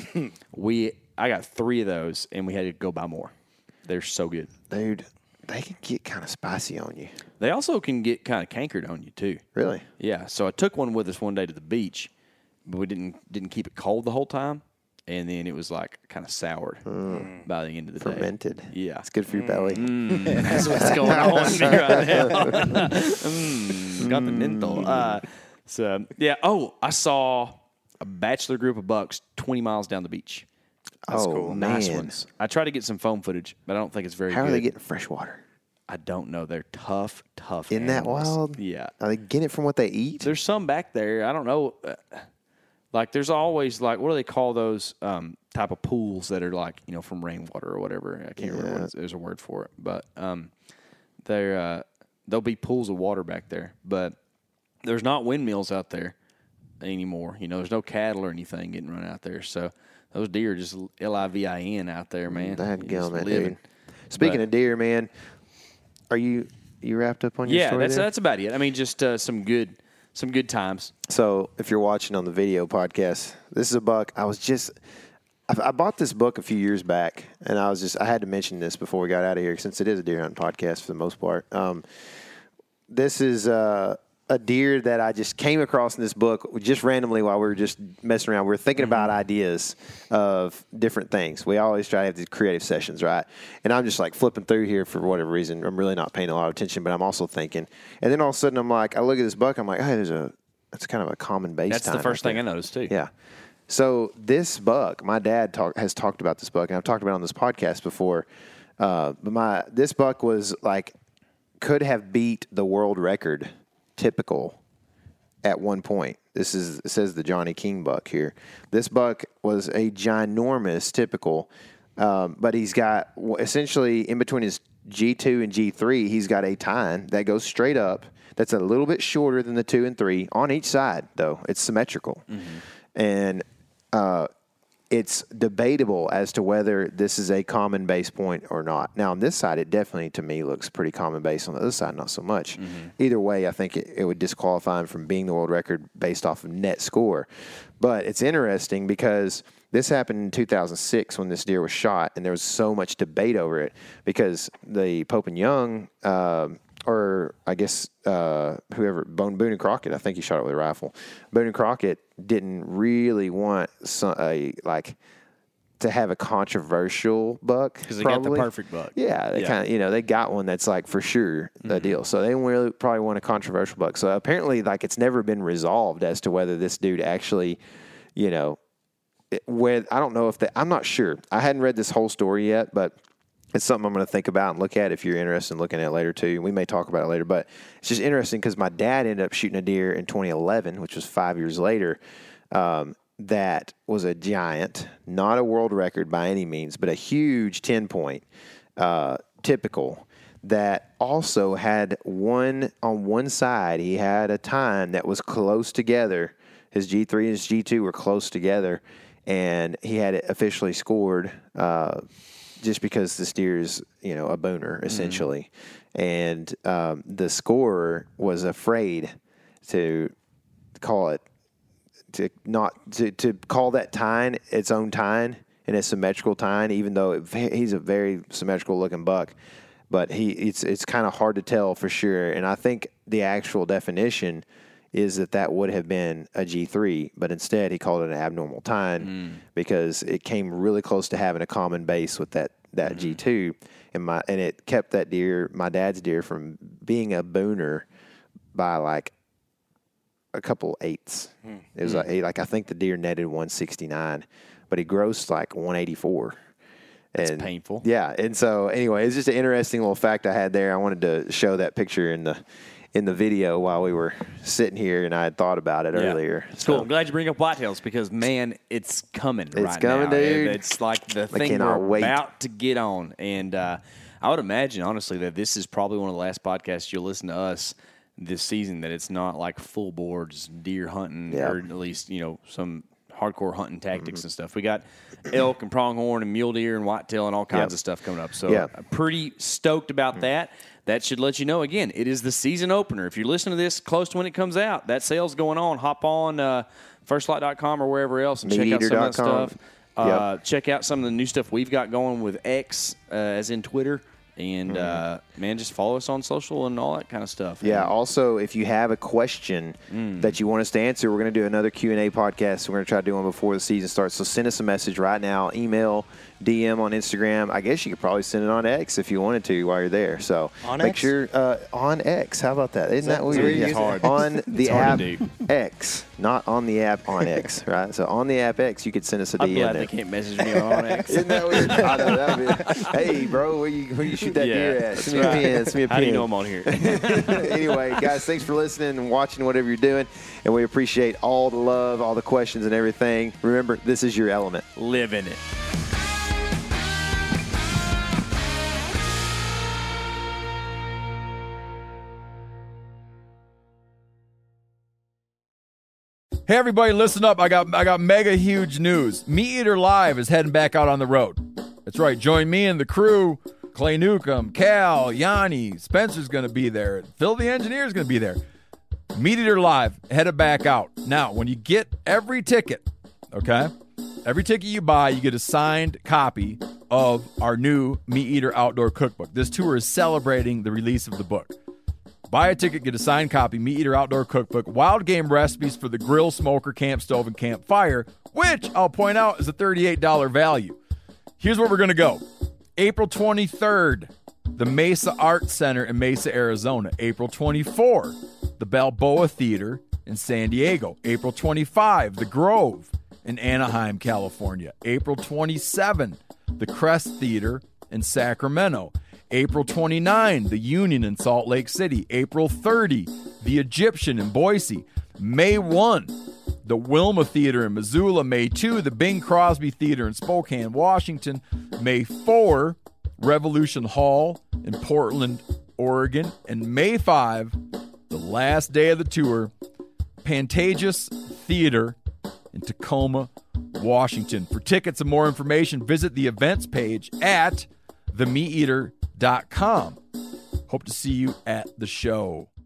I got 3 of those, and we had to go buy more. They're so good. Dude, they can get kind of spicy on you. They also can get kind of cankered on you, too. Really? Yeah, so I took one with us one day to the beach, but we didn't keep it cold the whole time. And then it was like kind of soured by the end of the day. Fermented. Yeah. It's good for your belly. That's what's going on here right now. Got the menthol. So, yeah. Oh, I saw a bachelor group of bucks 20 miles down the beach. That's cool. Nice man. ones. I tried to get some phone footage, but I don't think it's very How good. are they getting fresh water? I don't know. They're tough Isn't that animals. wild? Yeah. Are they getting it from what they eat? There's some back there. I don't know. Like, there's always, like, what do they call those type of pools that are, like, you know, from rainwater or whatever? I can't remember. There's a word for it. But there'll be pools of water back there. But there's not windmills out there anymore. You know, there's no cattle or anything getting run out there. So those deer are just livin out there, man. That Just gummit, living. dude. Speaking But- of deer, man, are you wrapped up on your Yeah, story there? that's about it. I mean, just some good times. So if you're watching on the video podcast, this is a buck. I bought this book a few years back, and I had to mention this before we got out of here since it is a deer hunting podcast for the most part. This is a deer that I just came across in this book just randomly while we were just messing around. We were thinking about ideas of different things. We always try to have these creative sessions, right? And I'm just like flipping through here for whatever reason. I'm really not paying a lot of attention, but I'm also thinking. And then all of a sudden I'm like, I look at this buck, I'm like, hey, that's kind of a common base That's the time first right thing I there. noticed, too. Yeah. So this buck, my dad has talked about this buck, and I've talked about it on this podcast before. But this buck was like, could have beat the world record typical at one point. It says the Johnny King buck here. This buck was a ginormous typical, but he's got essentially in between his G2 and G3, he's got a tine that goes straight up. That's a little bit shorter than the 2 and 3 on each side, though. It's symmetrical. And it's debatable as to whether this is a common base point or not. Now, on this side, it definitely, to me, looks pretty common base. On the other side, not so much. Either way, I think it would disqualify him from being the world record based off of net score. But it's interesting because This happened in 2006 when this deer was shot, and there was so much debate over it because the Pope and Young, or I guess whoever, Boone and Crockett, I think he shot it with a rifle. Boone and Crockett didn't really want to have a controversial buck because they got the perfect buck. Yeah, they kind of, they got one that's like for sure the deal. So they didn't really probably want a controversial buck. So apparently, like, it's never been resolved as to whether this dude actually, I don't know if I'm not sure. I hadn't read this whole story yet, but it's something I'm going to think about and look at if you're interested in looking at it later too. We may talk about it later, but it's just interesting because my dad ended up shooting a deer in 2011, which was 5 years later. That was a giant, not a world record by any means, but a huge 10-point, typical, that also had on one side, he had a tine that was close together. His G3 and his G2 were close together, and he had it officially scored just because this deer is, a booner, essentially. And the scorer was afraid to call it, to call that tine its own tine and a symmetrical tine, even though he's a very symmetrical looking buck, but it's kind of hard to tell for sure. And I think the actual definition is that would have been a G3, but instead he called it an abnormal tine because it came really close to having a common base with that G2, and it kept that deer, my dad's deer, from being a booner by like a couple eighths. It was like I think the deer netted 169, but he grossed like 184. That's painful. Yeah, and so anyway, it's just an interesting little fact I had there. I wanted to show that picture in the video while we were sitting here, and I had thought about it earlier. It's cool. I'm glad you bring up whitetails because, man, it's coming right now. It's coming, dude. It's like the thing we're about to get on. And I would imagine, honestly, that this is probably one of the last podcasts you'll listen to us this season that it's not like full boards deer hunting or at least, some hardcore hunting tactics and stuff. We got elk and pronghorn and mule deer and whitetail and all kinds of stuff coming up. So I'm pretty stoked about that. That should let you know, again, it is the season opener. If you're listening to this close to when it comes out, that sale's going on. Hop on firstlight.com or wherever else and check out some of that stuff. Check out some of the new stuff we've got going with X, as in Twitter. And, man, just follow us on social and all that kind of stuff. Yeah, also, if you have a question that you want us to answer, we're going to do another Q&A podcast. We're going to try to do one before the season starts. So send us a message right now, email, DM on Instagram. I guess you could probably send it on X if you wanted to while you're there. So make sure on X. How about that? Isn't that weird? It's hard. On the app X, not on the app on X, right? So on the app X, you could send us a DM. I'm glad they can't message me on X. Isn't that weird? I know, that'd be, hey, bro, where you shoot that deer at? Send me a pin. Send me a pin. How do you know I'm on here? Anyway, guys, thanks for listening and watching whatever you're doing. And we appreciate all the love, all the questions and everything. Remember, this is your element. Live in it. Hey everybody, listen up. I got mega huge news. Meat Eater Live is heading back out on the road. That's right. Join me and the crew. Clay Newcomb, Cal, Yanni, Spencer's going to be there. Phil the engineer's going to be there. Meat Eater Live headed back out. Now, when you get every ticket, okay, every ticket you buy, you get a signed copy of our new Meat Eater Outdoor Cookbook. This tour is celebrating the release of the book. Buy a ticket, get a signed copy, Meat Eater Outdoor Cookbook, wild game recipes for the grill, smoker, camp stove, and campfire, which I'll point out is a $38 value. Here's where we're going to go. April 23rd, the Mesa Arts Center in Mesa, Arizona. April 24, the Balboa Theater in San Diego. April 25, the Grove in Anaheim, California. April 27, the Crest Theater in Sacramento. April 29, the Union in Salt Lake City. April 30, the Egyptian in Boise. May 1, the Wilma Theater in Missoula. May 2, the Bing Crosby Theater in Spokane, Washington. May 4, Revolution Hall in Portland, Oregon. And May 5, the last day of the tour, Pantages Theater in Tacoma, Washington. For tickets and more information, visit the events page at themeateater.com. Hope to see you at the show.